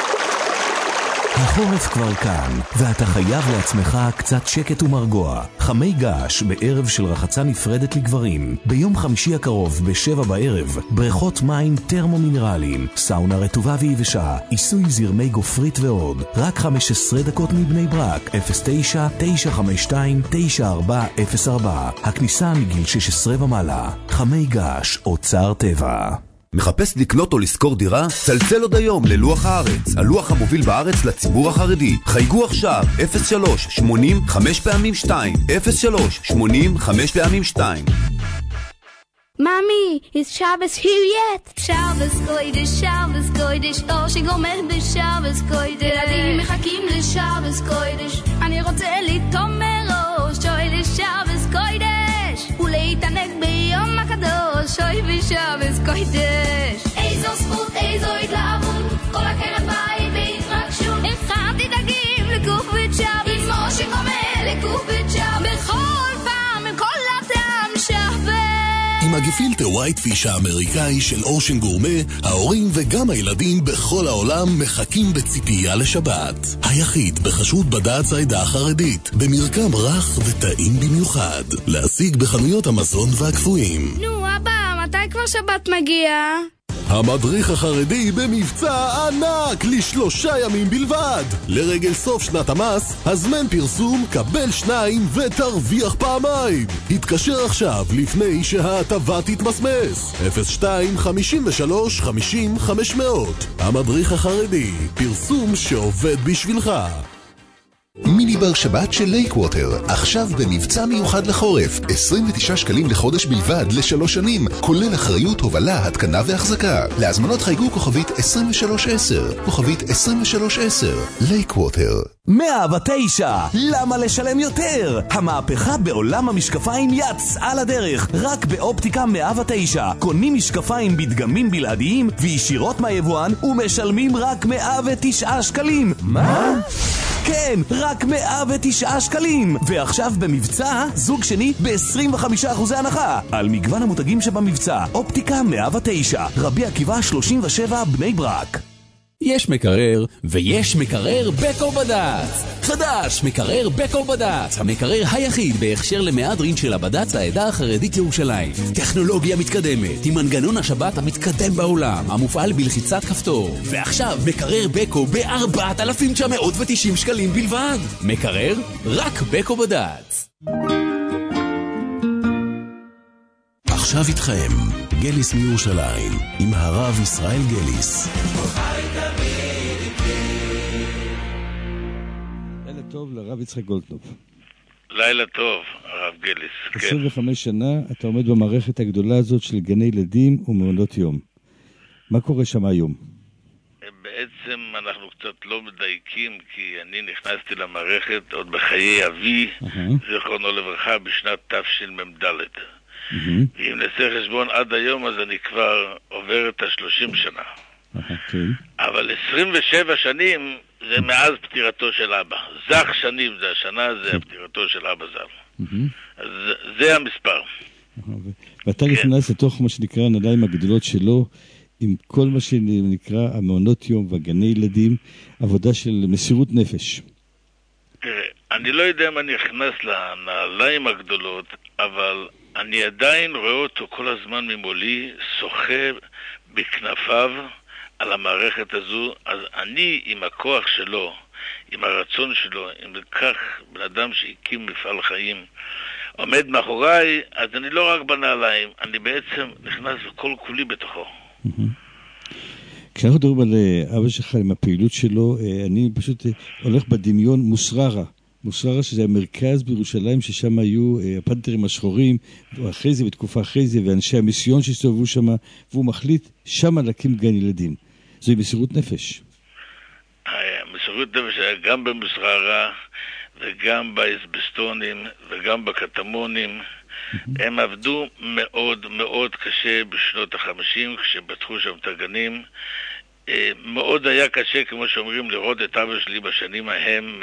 החורף כבר כאן, ואתה חייב לעצמך קצת שקט ומרגוע. חמי געש בערב של רחצה נפרדת לגברים. ביום חמישי הקרוב בשבע בערב, בריכות מים טרמו-מינרליים, סאונה רטובה ויבשה, עיסוי זרמי גופרית ועוד. רק חמש עשרה דקות מבני ברק, אפס תשע תשע חמש שתיים תשע ארבע אפס ארבע. הכניסה מגיל שש עשרה ומעלה. חמי געש, אוצר טבע. מחפש לקנות או לשכור דירה? צלצל עוד היום ללוח הארץ, הלוח המוביל בארץ לציבור החרדי. חייגו עכשיו אפס שלוש שמונים חמש פעמים שתיים, אפס שלוש שמונים חמש פעמים שתיים. Mommy, is Shabbos here yet? Shabbos Kodesh, Shabbos Kodesh, אור שגומר בשבס קוידש. ילדים מחכים לשבס קוידש, אני רוצה לטום מראש, שוי לשבס קוידש, ולהתענג ביום הקדוש, שוי בשבס קוידש. איזו זכות, איזו התלהבות, כל הקרן בית בהתרגשות. הכנתי דגים לקוף ושבס, עם אור שגומר לקוף ושבס, בכל פעם, עם כל הטעם שבס. עם הגפילטה ווייט פיש האמריקאי של אושן גורמה, ההורים וגם הילדים בכל העולם מחכים בציפייה לשבת. היחיד בחשוד בד"ץ העדה החרדית, במרקם רך וטעים במיוחד. להשיג בחנויות המזון והקפואים. נו אבא, מתי כבר שבת מגיע? המדריך החרדי במבצע ענק לשלושה ימים בלבד. לרגל סוף שנת המס, הזמן פרסום, קבל שניים ותרוויח פעמיים. התקשר עכשיו לפני שההטבה תתמסמס. אפס שתיים חמישים ושלוש חמישים חמש מאות. המדריך החרדי, פרסום שעובד בשבילך. מיני בר שבת של לייקווטר, עכשיו במבצע מיוחד לחורף, עשרים ותשעה שקלים לחודש בלבד לשלוש שנים, כולל אחריות, הובלה, התקנה והחזקה. להזמנות חייגו כוכבית עשרים ושלוש עשר, כוכבית עשרים ושלוש עשר, לייקווטר. מאה ותשע, למה לשלם יותר? המהפכה בעולם המשקפיים יצאה לדרך, רק באופטיקה מאה ותשע. קונים משקפיים בדגמים בלעדיים וישירות מהיבואן ומשלמים רק מאה ותשעה שקלים. מה? כן, רק מאה ותשעה שקלים. ועכשיו במבצע, זוג שני ב-עשרים וחמישה אחוז הנחה. על מגוון המותגים שבמבצע, אופטיקה מאה ותשע, רבי עקיבא שלושים ושבע, בני ברק. יש מקרר, ויש מקרר בקו בד"ץ. חדש, מקרר בקו בד"ץ, המקרר היחיד בהכשר למהדרין של הבד"ץ העדה החרדית ירושלים. טכנולוגיה מתקדמת, עם מנגנון השבת המתקדם בעולם, המופעל בלחיצת כפתור. ועכשיו מקרר בקו ב-ארבעת אלפים תשע מאות ותשעים שקלים בלבד. מקרר רק בקו בד"ץ. עכשיו איתכם, גליס מירושלים, עם הרב ישראל גליס. לילה טוב לרב יצחק גולדקנופ. לילה טוב, הרב גליס. עשרים וחמש שנה אתה עומד במערכת הגדולה הזאת של גני ילדים ומעונות יום. מה קורה שם היום? בעצם אנחנו קצת לא מדייקים, כי אני נכנסתי למערכת עוד בחיי אבי, זיכרונו לברכה, בשנת תשמ"ד. ואם נעשה חשבון עד היום, אז אני כבר עובר את השלושים שנה. אבל עשרים ושבע שנים זה מאז פטירתו של אבא. זך שנים זה השנה, זה פטירתו של אבא ז"ל. אז זה המספר. ואתה נכנס לתוך מה שנקרא הנעליים הגדולות שלו, עם כל מה שנקרא המעונות יום והגני ילדים, עבודה של מסירות נפש. תראה, אני לא יודע אם אני נכנס לנעליים הגדולות, אבל אני עדיין רואה אותו כל הזמן ממולי, שוחה בכנפיו על המערכת הזו. אז אני עם הכוח שלו, עם הרצון שלו, עם כך בן אדם שהקים מפעל חיים, עומד מאחוריי, אז אני לא רק בנעליים, אני בעצם נכנס כל כולי בתוכו. כשאנחנו מדברים על אבא שלך עם הפעילות שלו, אני פשוט הולך בדמיון מוסררה. מוסררה שזה המרכז בירושלים ששם היו הפנתרים השחורים, ואחרי זה, בתקופה אחרי זה, ואנשי המיסיון שהסתובבו שם, והוא מחליט שם להקים גן ילדים. זוהי מסירות נפש. מסירות נפש היה גם במוסררה, וגם באסבסטונים, וגם בקטמונים. הם עבדו מאוד מאוד קשה בשנות החמישים, כשפתחו שם את הגנים. מאוד היה קשה, כמו שאומרים, לראות את אבא שלי בשנים ההם.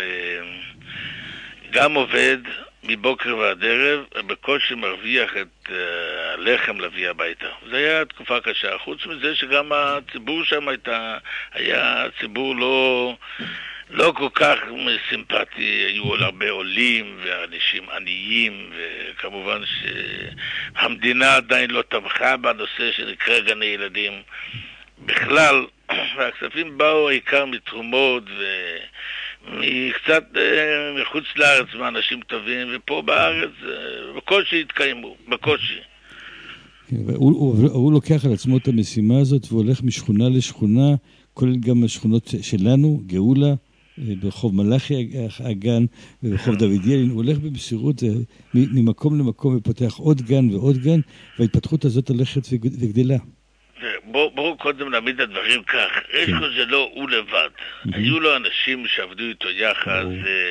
גם עובד מבוקר ועד ערב, בקושי מרוויח את הלחם להביא הביתה. זו הייתה תקופה קשה. חוץ מזה שגם הציבור שם הייתה, היה ציבור לא... לא כל כך סימפטי, היו הרבה עולים ואנשים עניים, וכמובן שהמדינה עדיין לא תמכה בנושא שנקרא גני ילדים בכלל, והכספים באו העיקר מתרומות ומקצת מחוץ לארץ מאנשים טובים, ופה בארץ בקושי התקיימו, בקושי. הוא לוקח על עצמו את המשימה הזאת והולך משכונה לשכונה, כולל גם השכונות שלנו, גאולה, ברחוב מלאכי הגן, וברחוב דוד ילין, הוא הולך במסירות ממקום למקום ופותח עוד גן ועוד גן, וההתפתחות הזאת הולכת וגדלה. בואו קודם נעמיד את הדברים כך, רשקו זה לא הוא לבד, היו לו אנשים שעבדו איתו יחד,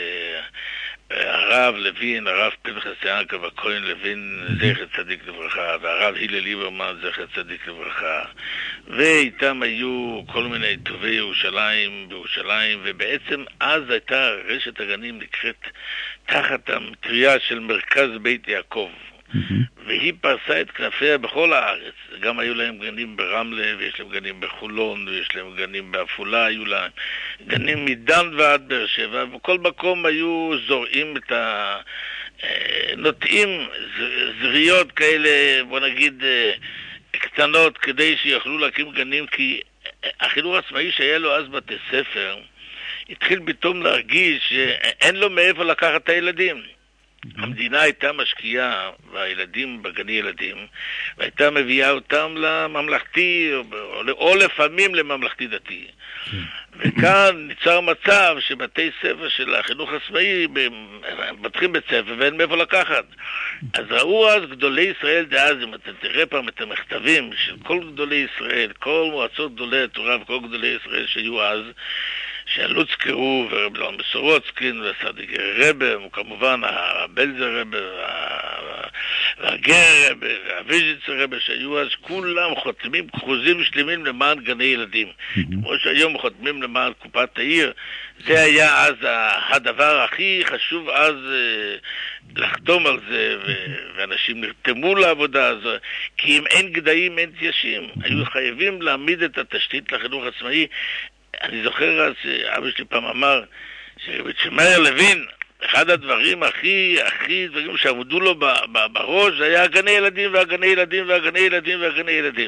הרב לוין, הרב פנחס יעקב הכהן לוין, זכר צדיק לברכה, והרב הלל ליברמן, זכר צדיק לברכה, ואיתם היו כל מיני טובי ירושלים בירושלים, ובעצם אז הייתה רשת הגנים נקראת תחת המטריה של מרכז בית יעקב, והיא פרסה את כנפיה בכל הארץ. גם היו להם גנים ברמלה, ויש להם גנים בחולון, ויש להם גנים בעפולה, היו להם גנים מדן ועד באר שבע, ובכל מקום היו זורעים את ה... נוטעים זריות כאלה, בוא נגיד, קטנות, כדי שיוכלו להקים גנים, כי החינוך העצמאי שהיה לו אז בתי ספר, התחיל פתאום להרגיש שאין לו מאיפה לקחת את הילדים. המדינה הייתה משקיעה בילדים, בגני ילדים, והייתה מביאה אותם לממלכתי, או, או לפעמים לממלכתי דתי. וכאן ניצר מצב שבתי ספר של החינוך העצמאי פותחים בית ספר ואין מאיפה לקחת. אז ראו אז גדולי ישראל דאז, אם אתה תראה פעם את המכתבים של כל גדולי ישראל, כל מועצות גדולי התורה וכל גדולי ישראל שהיו אז, שאלוץ קרו ורב זלמן סורוצקין וסדיק רבה, וכמובן הבלזר רבה והגר רבה והוויז'יץ רבה, שהיו אז כולם חותמים חוזים שלמים למען גני ילדים, כמו שהיום חותמים למען קופת העיר. זה היה אז הדבר הכי חשוב אז לחתום על זה, ואנשים נרתמו לעבודה הזו, כי אם אין גדיים אין תיישים. היו חייבים להעמיד את התשתית לחינוך עצמאי. אני זוכר אז שאבא שלי פעם אמר שמאיר לוין, אחד הדברים הכי, הכי דברים שעבדו לו ב, ב, בראש, זה היה הגני ילדים והגני ילדים והגני ילדים והגני ילדים.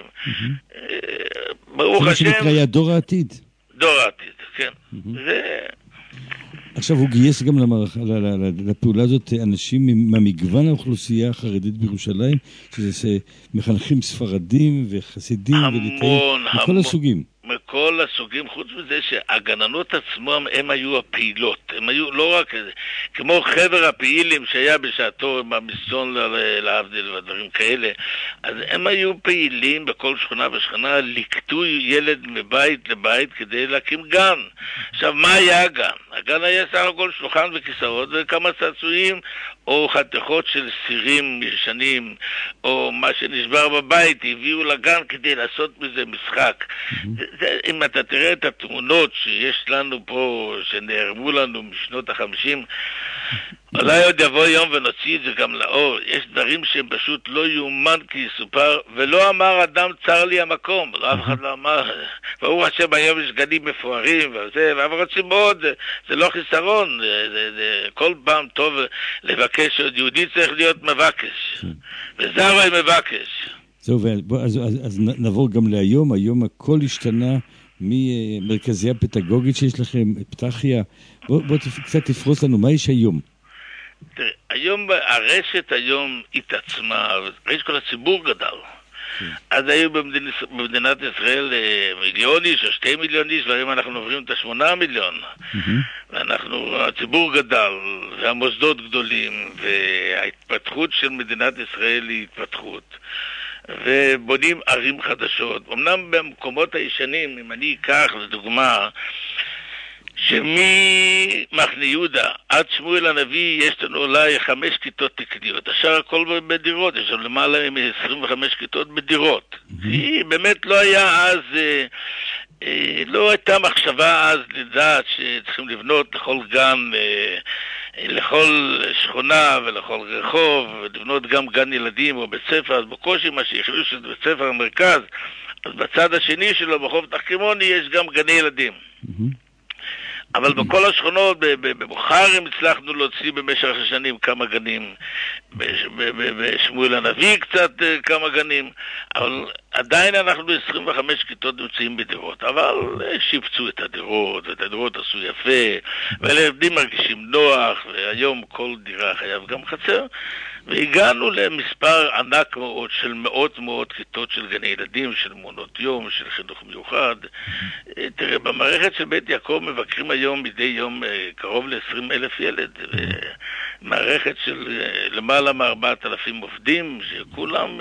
ברוך השם. זה שנקרא היה דור העתיד. דור העתיד, כן. זה... עכשיו הוא גייס גם למערכה, לפעולה הזאת אנשים מהמגוון האוכלוסייה החרדית בירושלים, שזה מחנכים ספרדים וחסידים וליטאים, מכל הסוגים. מכל הסוגים, חוץ מזה שהגננות עצמם הם היו הפעילות, הם היו לא רק כמו חבר הפעילים שהיה בשעתו במיסיון להבדיל ודברים כאלה, אז הם היו פעילים בכל שכונה ושכונה, לקטו ילד מבית לבית כדי להקים גן. עכשיו מה היה הגן? הגן היה סך הכל שולחן וכיסאות וכמה צעצועים או חתיכות של סירים ישנים או מה שנשבר בבית, הביאו לגן כדי לעשות מזה משחק. זה, אם אתה תראה את התמונות שיש לנו פה, שנערמו לנו משנות החמישים, אולי עוד יבוא יום ונוציא את זה גם לאור. יש דברים שהם פשוט לא יאומן כי יסופר, ולא אמר אדם צר לי המקום, לא אף אחד לא אמר, ברוך השם היום יש גנים מפוארים וזה, אבל רוצים מאוד, זה, זה לא חיסרון, זה, זה, זה, כל פעם טוב לבקש, עוד יהודי צריך להיות מבקש, וזרוי מבקש. זהו, אז, אז, אז נעבור גם להיום, היום הכל השתנה ממרכזייה הפדגוגית שיש לכם, פתחיה, בוא, בוא קצת תפרוס לנו, מה יש היום? תראה, היום, הרשת היום התעצמה, ראש כל הציבור גדל. אז היו במדינת, במדינת ישראל מיליון איש או שתי מיליון איש, והיום אנחנו עוברים את השמונה מיליון. ואנחנו, הציבור גדל, והמוסדות גדולים, וההתפתחות של מדינת ישראל היא התפתחות. ובונים ערים חדשות. אמנם במקומות הישנים, אם אני אקח לדוגמה, שממחנה יהודה עד שמואל הנביא יש לנו אולי חמש כיתות תקניות, השאר הכל בדירות, יש לנו למעלה מ-עשרים וחמש כיתות בדירות. היא באמת לא היה אז, אה, אה, לא הייתה מחשבה אז לדעת שצריכים לבנות לכל גן, אה, לכל שכונה ולכל רחוב, ולבנות גם גן ילדים או בית ספר, אז בקושי מה שהחליטו שזה בית ספר המרכז, אז בצד השני שלו, בחוף תחכימוני, יש גם גני ילדים. אבל בכל השכונות, בבוחרים הצלחנו להוציא במשך השנים כמה גנים, בשמואל הנביא קצת כמה גנים, אבל עדיין אנחנו ב-עשרים וחמש כיתות נמצאים בדירות, אבל שיפצו את הדירות, ואת הדירות עשו יפה, והילדים מרגישים נוח, והיום כל דירה חייב גם חצר, והגענו למספר ענק מאוד של מאות מאות כיתות של גני ילדים, של מעונות יום, של חינוך מיוחד. תראה, במערכת של בית יעקב מבקרים היום מדי יום קרוב ל-עשרים אלף ילד, ומערכת של למעלה מ-ארבעת אלפים עובדים, שכולם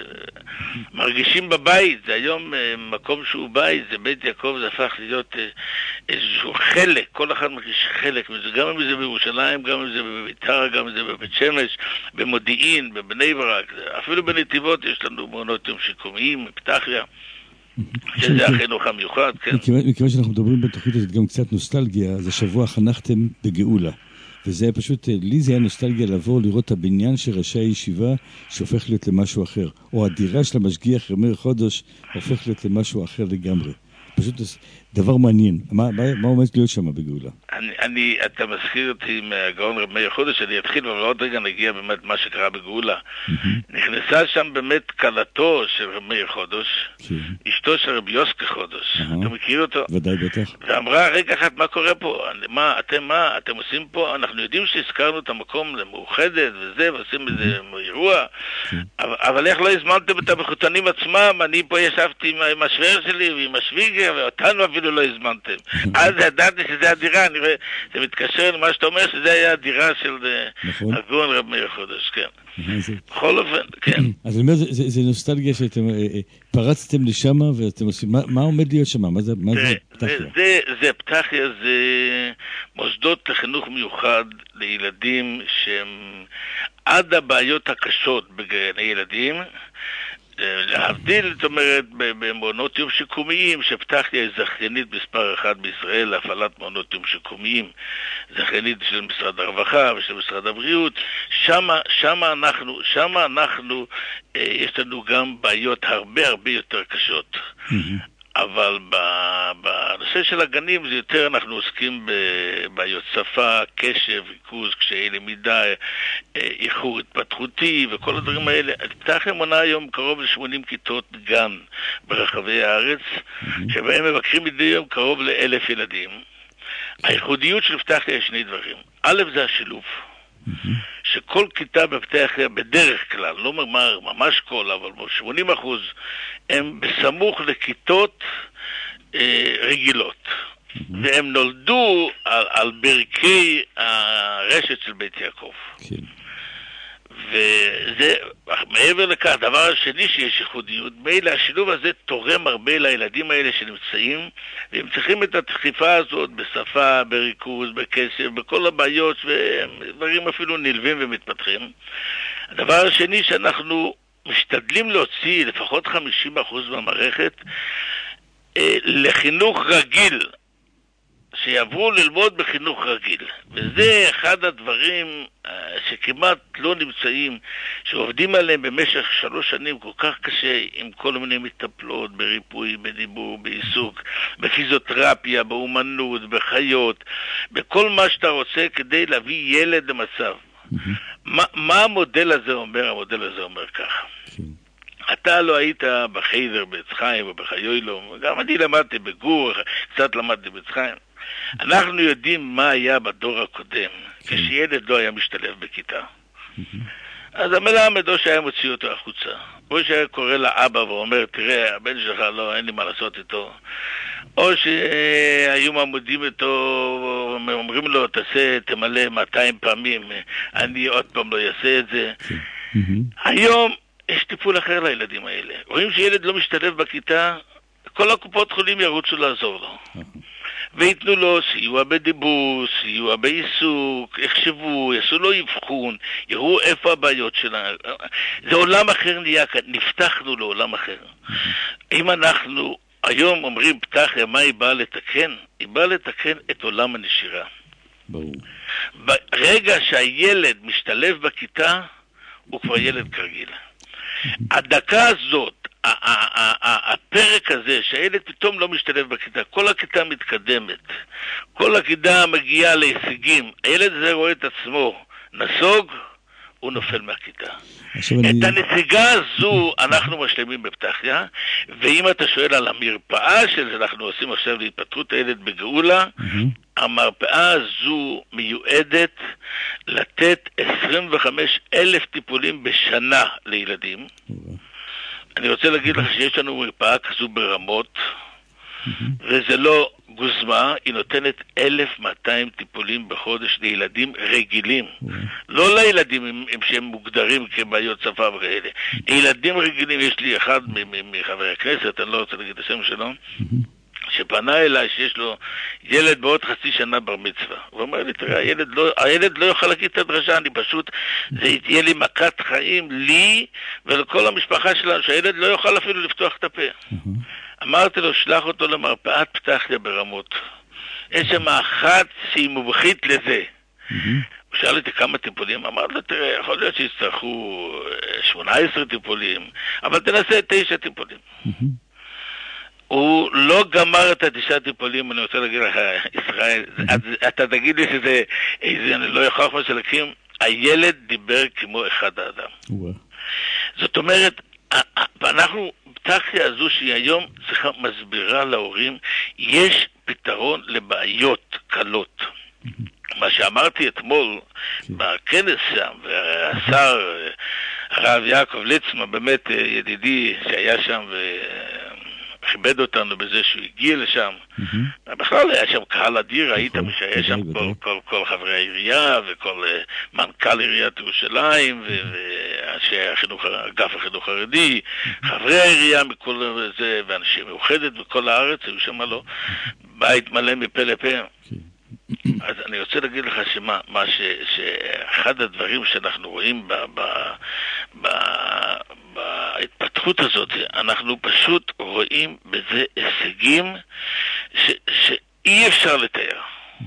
מרגישים בבית. זה היום מקום שהוא בית, זה בית יעקב, זה הפך להיות איזשהו חלק, כל אחד מרגיש חלק מזה, גם אם זה בירושלים, גם אם זה בביתר, גם אם זה בבית שמש, במודיעין, בבני ברק, אפילו בנתיבות יש לנו מעונות יום שיקומיים, פתחיה, שזה החינוך המיוחד, כן. מכיוון שאנחנו מדברים בתוכנית הזאת גם קצת נוסטלגיה, אז השבוע חנכתם בגאולה, וזה היה פשוט, לי זה היה נוסטלגיה לעבור לראות את הבניין של ראשי הישיבה שהופך להיות למשהו אחר, או הדירה של המשגיח רמי חודש הופך להיות למשהו אחר לגמרי. פשוט דבר מעניין. מה, מה עומד להיות שם בגאולה? אני, אני, אתה מזכיר אותי מהגאון רב מאיר חודש, אני אתחיל ועוד רגע נגיע באמת מה שקרה בגאולה. נכנסה שם באמת קלתו של רב מאיר חודש, אשתו של רב יוסקה חודש. אתה מכיר אותו? ודאי בטח. ואמרה, רגע אחת, מה קורה פה? מה, אתם מה? אתם עושים פה? אנחנו יודעים שהזכרנו את המקום למאוחדת וזה, ועושים איזה אירוע, אבל איך לא הזמנתם את המחותנים עצמם? אני פה ישבתי עם השוויר שלי ועם השוויגר, ואותנו אפילו לא הזמנתם. אז ידעתי שזה הדירה, אני רואה, זה מתקשר למה שאתה אומר, שזה היה הדירה של הגאון רב מאיר חודש, כן. בכל אופן, כן. אז אני אומר, זה נוסטלגיה שאתם פרצתם לשם, ואתם עושים, מה עומד להיות שם? מה זה פתחיה? זה פתחיה, זה מוסדות לחינוך מיוחד לילדים שהם עד הבעיות הקשות בגני ילדים, להבדיל, זאת אומרת, במעונות יום שיקומיים, שפתחיה היא זכיינית מספר אחד בישראל להפעלת מעונות יום שיקומיים, זכיינית של משרד הרווחה ושל משרד הבריאות. שמה, שמה אנחנו, שמה אנחנו, אה, יש לנו גם בעיות הרבה הרבה יותר קשות. אבל בנושא של הגנים זה יותר אנחנו עוסקים בבעיות שפה, קשב, ריכוז, קשיי למידה, איחור התפתחותי וכל הדברים האלה. פתחיה מונה היום קרוב ל-שמונים כיתות גן ברחבי הארץ, שבהם מבקרים מדי יום קרוב לאלף ילדים. הייחודיות של פתחיה יש שני דברים. א' זה השילוב. שכל כיתה בפתחיה בדרך כלל, לא ממש כל, אבל שמונים אחוז, הם בסמוך לכיתות אה, רגילות. והם נולדו על, על ברכי הרשת של בית יעקב. כן. וזה, מעבר לכך, דבר השני שיש ייחודיות, מילא השילוב הזה תורם הרבה לילדים האלה שנמצאים, והם צריכים את הדחיפה הזאת בשפה, בריכוז, בקשב, בכל הבעיות, ודברים אפילו נלווים ומתפתחים. הדבר השני שאנחנו משתדלים להוציא לפחות חמישים אחוז מהמערכת, לחינוך רגיל, שיעברו ללמוד בחינוך רגיל. וזה אחד הדברים שכמעט לא נמצאים, שעובדים עליהם במשך שלוש שנים כל כך קשה, עם כל מיני מטפלות, בריפוי, בדיבור, בעיסוק, בפיזיותרפיה, באומנות, בחיות, בכל מה שאתה רוצה כדי להביא ילד למצב. מה, מה המודל הזה אומר? המודל הזה אומר ככה. אתה לא היית בחיידר בעץ חיים או בחיילום, גם אני למדתי בגור, קצת למדתי בעץ חיים. אנחנו יודעים מה היה בדור הקודם, כשילד לא היה משתלב בכיתה. אז המלמד או שהיה מוציא אותו החוצה, או שהיה קורא לאבא ואומר, תראה, הבן שלך לא, אין לי מה לעשות איתו. או שהיו מעמודים איתו, אומרים לו, תעשה, תמלא מאתיים פעמים, אני עוד פעם לא אעשה את זה. היום יש טיפול אחר לילדים האלה. רואים שילד לא משתלב בכיתה, כל הקופות חולים ירוצו לעזור לו. ויתנו לו סיוע בדיבור, סיוע בעיסוק, יחשבו, יעשו לו אבחון, יראו איפה הבעיות שלנו. זה עולם אחר נהיה כאן, נפתחנו לעולם אחר. אם אנחנו היום אומרים פתחיה, מה היא באה לתקן? היא באה לתקן את עולם הנשירה. ברור. ברגע שהילד משתלב בכיתה, הוא כבר ילד כרגיל. הדקה הזאת, הפרק הזה, שהילד פתאום לא משתלב בכיתה, כל הכיתה מתקדמת, כל הכיתה מגיעה להישגים, הילד הזה רואה את עצמו נסוג, הוא נופל מהכיתה. את אני... הנסיגה הזו אנחנו משלמים בפתחיה, ואם אתה שואל על המרפאה שאנחנו עושים עכשיו להתפתחות הילד בגאולה, mm-hmm. המרפאה הזו מיועדת לתת עשרים וחמישה אלף טיפולים בשנה לילדים. Mm-hmm. אני רוצה להגיד לך שיש לנו מרפאה כזו ברמות, mm-hmm. וזה לא גוזמה, היא נותנת אלף מאתיים טיפולים בחודש לילדים רגילים. Mm-hmm. לא לילדים עם, עם שהם מוגדרים כבעיות שפה וכאלה. Mm-hmm. ילדים רגילים, יש לי אחד מחברי הכנסת, אני לא רוצה להגיד את השם שלו, mm-hmm. שפנה אליי שיש לו ילד בעוד חצי שנה בר מצווה. הוא אומר לי, תראה, הילד לא, הילד לא יוכל להגיד את הדרשה, אני פשוט, זה תהיה לי מכת חיים, לי ולכל המשפחה שלנו, שהילד לא יוכל אפילו לפתוח את הפה. Mm-hmm. אמרתי לו, שלח אותו למרפאת פתחיה ברמות. יש שם אחת שהיא מומחית לזה. Mm-hmm. הוא שאל אותי כמה טיפולים, אמרתי לו, תראה, יכול להיות שיצטרכו שמונה עשרה טיפולים, אבל תנסה תשע טיפולים. Mm-hmm. הוא לא גמר את התשעה טיפולים, אני רוצה להגיד לך, ישראל, אתה תגיד לי שזה, אני לא יכול כמו שלקים, הילד דיבר כמו אחד האדם. זאת אומרת, ואנחנו, פתחיה הזו שהיא היום צריכה מסבירה להורים, יש פתרון לבעיות קלות. מה שאמרתי אתמול בכנס שם, והשר הרב יעקב ליצמן, באמת ידידי שהיה שם ו... כיבד אותנו בזה שהוא הגיע לשם. Mm-hmm. בכלל היה שם קהל אדיר, היית שהיה שם כל, כל, כל חברי העירייה וכל uh, מנכ"ל עיריית ירושלים ואנשי החינוך, אגף החינוך חרדי, mm-hmm. חברי העירייה מכל זה, ואנשי מאוחדת בכל הארץ, היו שם לא, בית מלא מפה לפה. אז אני רוצה להגיד לך שמה, מה ש, שאחד הדברים שאנחנו רואים ב, ב, ב, בהתפתחות הזאת, אנחנו פשוט רואים בזה הישגים ש, שאי אפשר לתאר.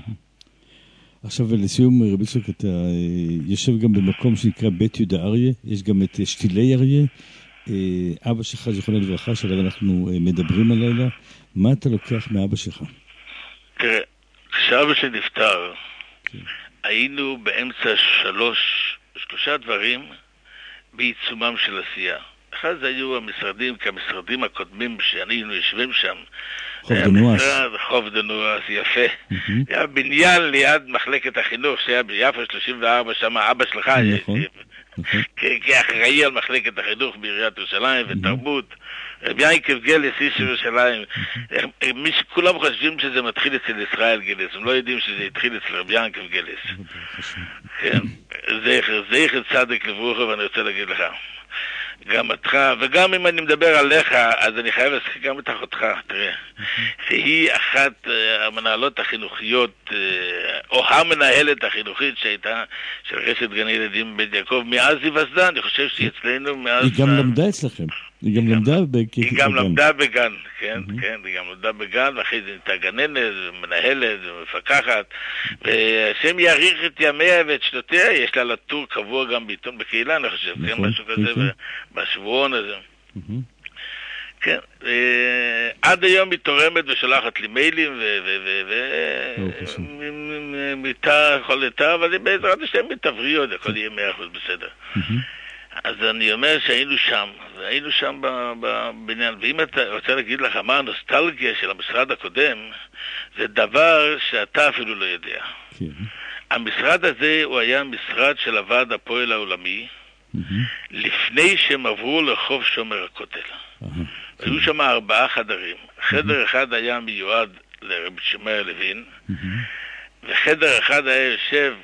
עכשיו לסיום, רבי צוק, אתה יושב גם במקום שנקרא בית יהודה אריה, יש גם את שתילי אריה, אבא שלך זיכרונו לברכה, שעליו אנחנו מדברים הלילה, מה אתה לוקח מאבא שלך? תראה, כשאבא שנפטר, okay. היינו באמצע שלוש, שלושה דברים בעיצומם של עשייה. אחד זה היו המשרדים, כמשרדים הקודמים שהיינו יושבים שם. חוב דנואס. חוב דנואס, יפה. Mm-hmm. היה בניין ליד מחלקת החינוך שהיה ביפה שלושים וארבע, שם אבא שלך, נכון, נכון. כאחראי על מחלקת החינוך בעיריית ירושלים ותרבות. רבי יעקב גלס, איש ירושלים, כולם חושבים שזה מתחיל אצל ישראל גלס, הם לא יודעים שזה התחיל אצל רבי יעקב גלס. כן, זכר, זכר צדק לברכה, ואני רוצה להגיד לך, גם אותך, וגם אם אני מדבר עליך, אז אני חייב להזכיר גם את אחותך, תראה, שהיא אחת המנהלות החינוכיות, או המנהלת החינוכית שהייתה של רשת גני ילדים בית יעקב, מאז היווסדה, אני חושב שהיא אצלנו מאז... היא גם למדה אצלכם. היא גם למדה בגן. היא גם למדה בגן, כן, כן, היא גם למדה בגן, ואחרי זה הייתה גננת, מנהלת, מפקחת, והשם יאריך את ימיה ואת שנותיה, יש לה לטור קבוע גם בעיתון בקהילה, אני חושב, כן, משהו כזה, בשבועון הזה. כן, עד היום היא תורמת ושולחת לי מיילים ומיטה, חולתה, אבל בעזרת השם מתבריא עוד, הכל יהיה מאה אחוז בסדר. אז אני אומר שהיינו שם, והיינו שם בבניין, ואם אתה רוצה להגיד לך מה הנוסטלגיה של המשרד הקודם, זה דבר שאתה אפילו לא יודע. המשרד הזה הוא היה משרד של הוועד הפועל העולמי, לפני שהם עברו לחוף שומר הכותל. היו שם ארבעה חדרים. חדר אחד היה מיועד לרב שמעיה לוין, וחדר אחד היה יושב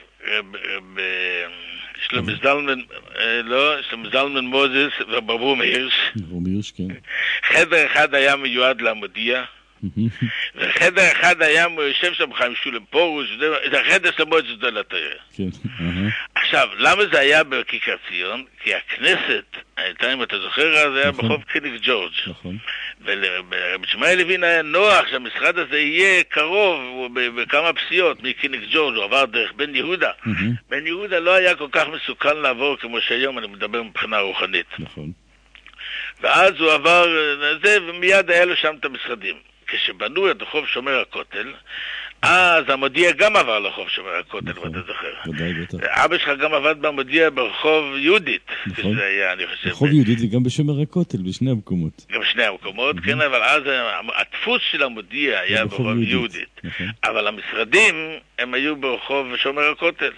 שלמה זלמן, לא, שלמה זלמן מוזס וברבור הירש. ברבור הירש, כן. חדר אחד היה מיועד לעמודיה, וחדר אחד היה יושב שם חיים שולם פורוש, זה החדר של מועצת גדולי התורה. עכשיו, למה זה היה בכיכר ציון? כי הכנסת, הייתה, אם אתה זוכר, זה היה בחוף קיניג ג'ורג'. ורבי שמעיה לוין היה נוח שהמשרד הזה יהיה קרוב בכמה פסיעות מקיניג ג'ורג', הוא עבר דרך בן יהודה. בן יהודה לא היה כל כך מסוכן לעבור כמו שהיום אני מדבר מבחינה רוחנית. ואז הוא עבר זה, ומיד היה לו שם את המשרדים. כשבנו את חוף שומר הכותל, אז המודיע גם עבר לחוף שומר הכותל, ואתה זוכר. אבא שלך גם עבד במודיע ברחוב יהודית, שזה היה, אני חושב. ברחוב יהודית וגם בשומר הכותל, בשני המקומות. גם בשני המקומות, כן, אבל אז הדפוס של המודיע היה ברחוב יהודית. אבל המשרדים, הם היו ברחוב שומר הכותל.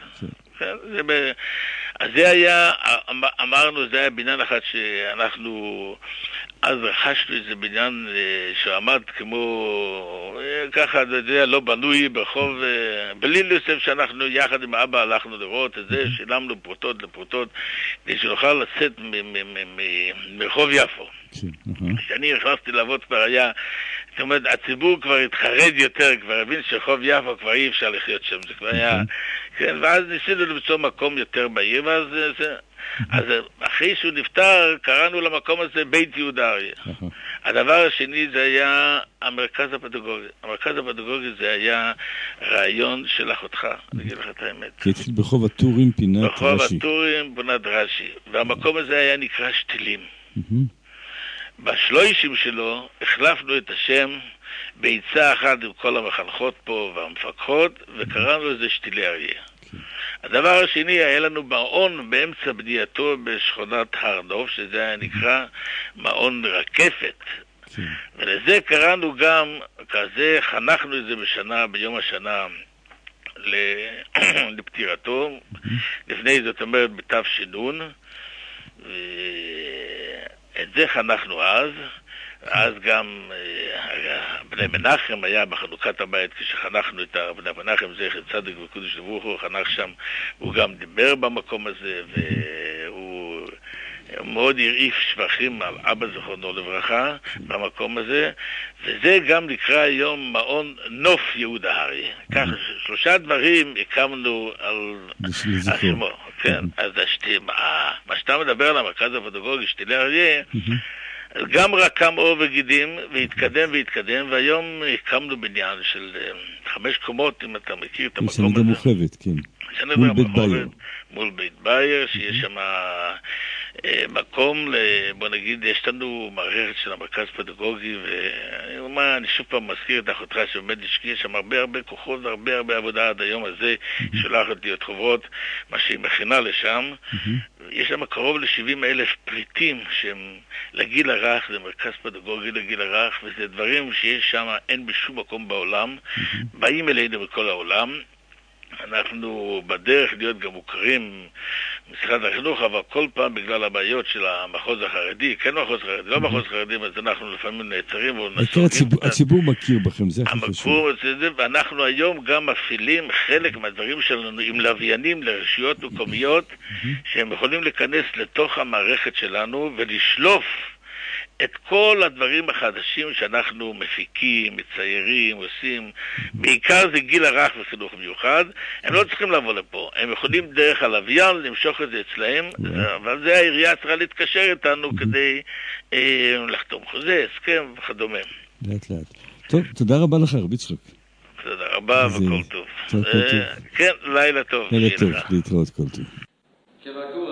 אז זה היה, אמרנו, זה היה בניין אחד שאנחנו... אז רכשנו איזה בניין שעמד כמו, ככה, זה היה לא בנוי ברחוב, בלי לסב שאנחנו יחד עם אבא הלכנו לראות את זה, שילמנו פרוטות לפרוטות, כדי שנוכל לצאת מרחוב יפו. כשאני נכנסתי לעבוד כבר היה, זאת אומרת, הציבור כבר התחרד יותר, כבר הבין שרחוב יפו כבר אי אפשר לחיות שם, זה כבר היה, כן, ואז ניסינו למצוא מקום יותר בעיר, ואז זה... אז אחרי שהוא נפטר, קראנו למקום הזה בית יהודה אריה. הדבר השני זה היה המרכז הפדגוגי. המרכז הפדגוגי זה היה רעיון של אחותך, אני אגיד לך את האמת. כי התחיל ברחוב הטורים פינת רש"י. ברחוב הטורים פינת רש"י. והמקום הזה היה נקרא שתילים. בשלושים שלו החלפנו את השם בעיצה אחת עם כל המחנכות פה והמפקחות, וקראנו לזה שתילי אריה. הדבר השני, היה לנו מעון באמצע בנייתו בשכונת הר נוף, שזה היה נקרא מעון רקפת. ולזה קראנו גם, כזה חנכנו את זה בשנה, ביום השנה לפטירתו, לפני זאת אומרת בתו שינון, ואת זה חנכנו אז. אז גם בני מנחם היה בחנוכת הבית כשחנכנו את בני מנחם, זכר צדיק וקודש לברוך הוא חנך שם, הוא גם דיבר במקום הזה, והוא מאוד הרעיף שבחים על אבא זכרונו לברכה במקום הזה, וזה גם נקרא היום מעון נוף יהודה הרי. כך שלושה דברים הקמנו על השמו. כן, אז מה שאתה מדבר על המרכז הפדגוגי שתילי אריה, גם רקם אור וגידים, והתקדם והתקדם, והיום הקמנו בניין של חמש קומות, אם אתה מכיר את המקום הזה. סנדה מורחבת, כן. מול בית בייר. מול בית בייר, שיש שם מקום, בוא נגיד, יש לנו מערכת של המרכז פדגוגי, ואני שוב פעם מזכיר את אחותך שבאמת השקיע שם הרבה הרבה כוחות והרבה הרבה עבודה עד היום הזה, שולחת לי את חברות, מה שהיא מכינה לשם. יש שם קרוב ל-שבעים אלף פריטים שהם לגיל הרך, זה מרכז פדגוגי לגיל הרך, וזה דברים שיש שם, אין בשום מקום בעולם, באים אלינו מכל העולם. אנחנו בדרך להיות גם מוכרים משרד החינוך, אבל כל פעם בגלל הבעיות של המחוז החרדי, כן מחוז חרדי, לא מחוז חרדי, אז אנחנו לפעמים נעצרים הציבור מכיר בכם, זה הכי חשוב. ואנחנו היום גם מפעילים חלק מהדברים שלנו עם לוויינים לרשויות מקומיות, שהם יכולים להיכנס לתוך המערכת שלנו ולשלוף את כל הדברים החדשים שאנחנו מפיקים, מציירים, עושים, בעיקר זה גיל הרך וחינוך מיוחד, הם לא צריכים לבוא לפה, הם יכולים דרך הלוויין למשוך את זה אצלהם, אבל זה העירייה צריכה להתקשר איתנו כדי אה, לחתום חוזה, הסכם וכדומה. לאט לאט. טוב, תודה רבה לך, רבי יצחק. תודה רבה וכל טוב. כל טוב. כן, לילה טוב. לילה טוב, להתראות כל טוב. שבקור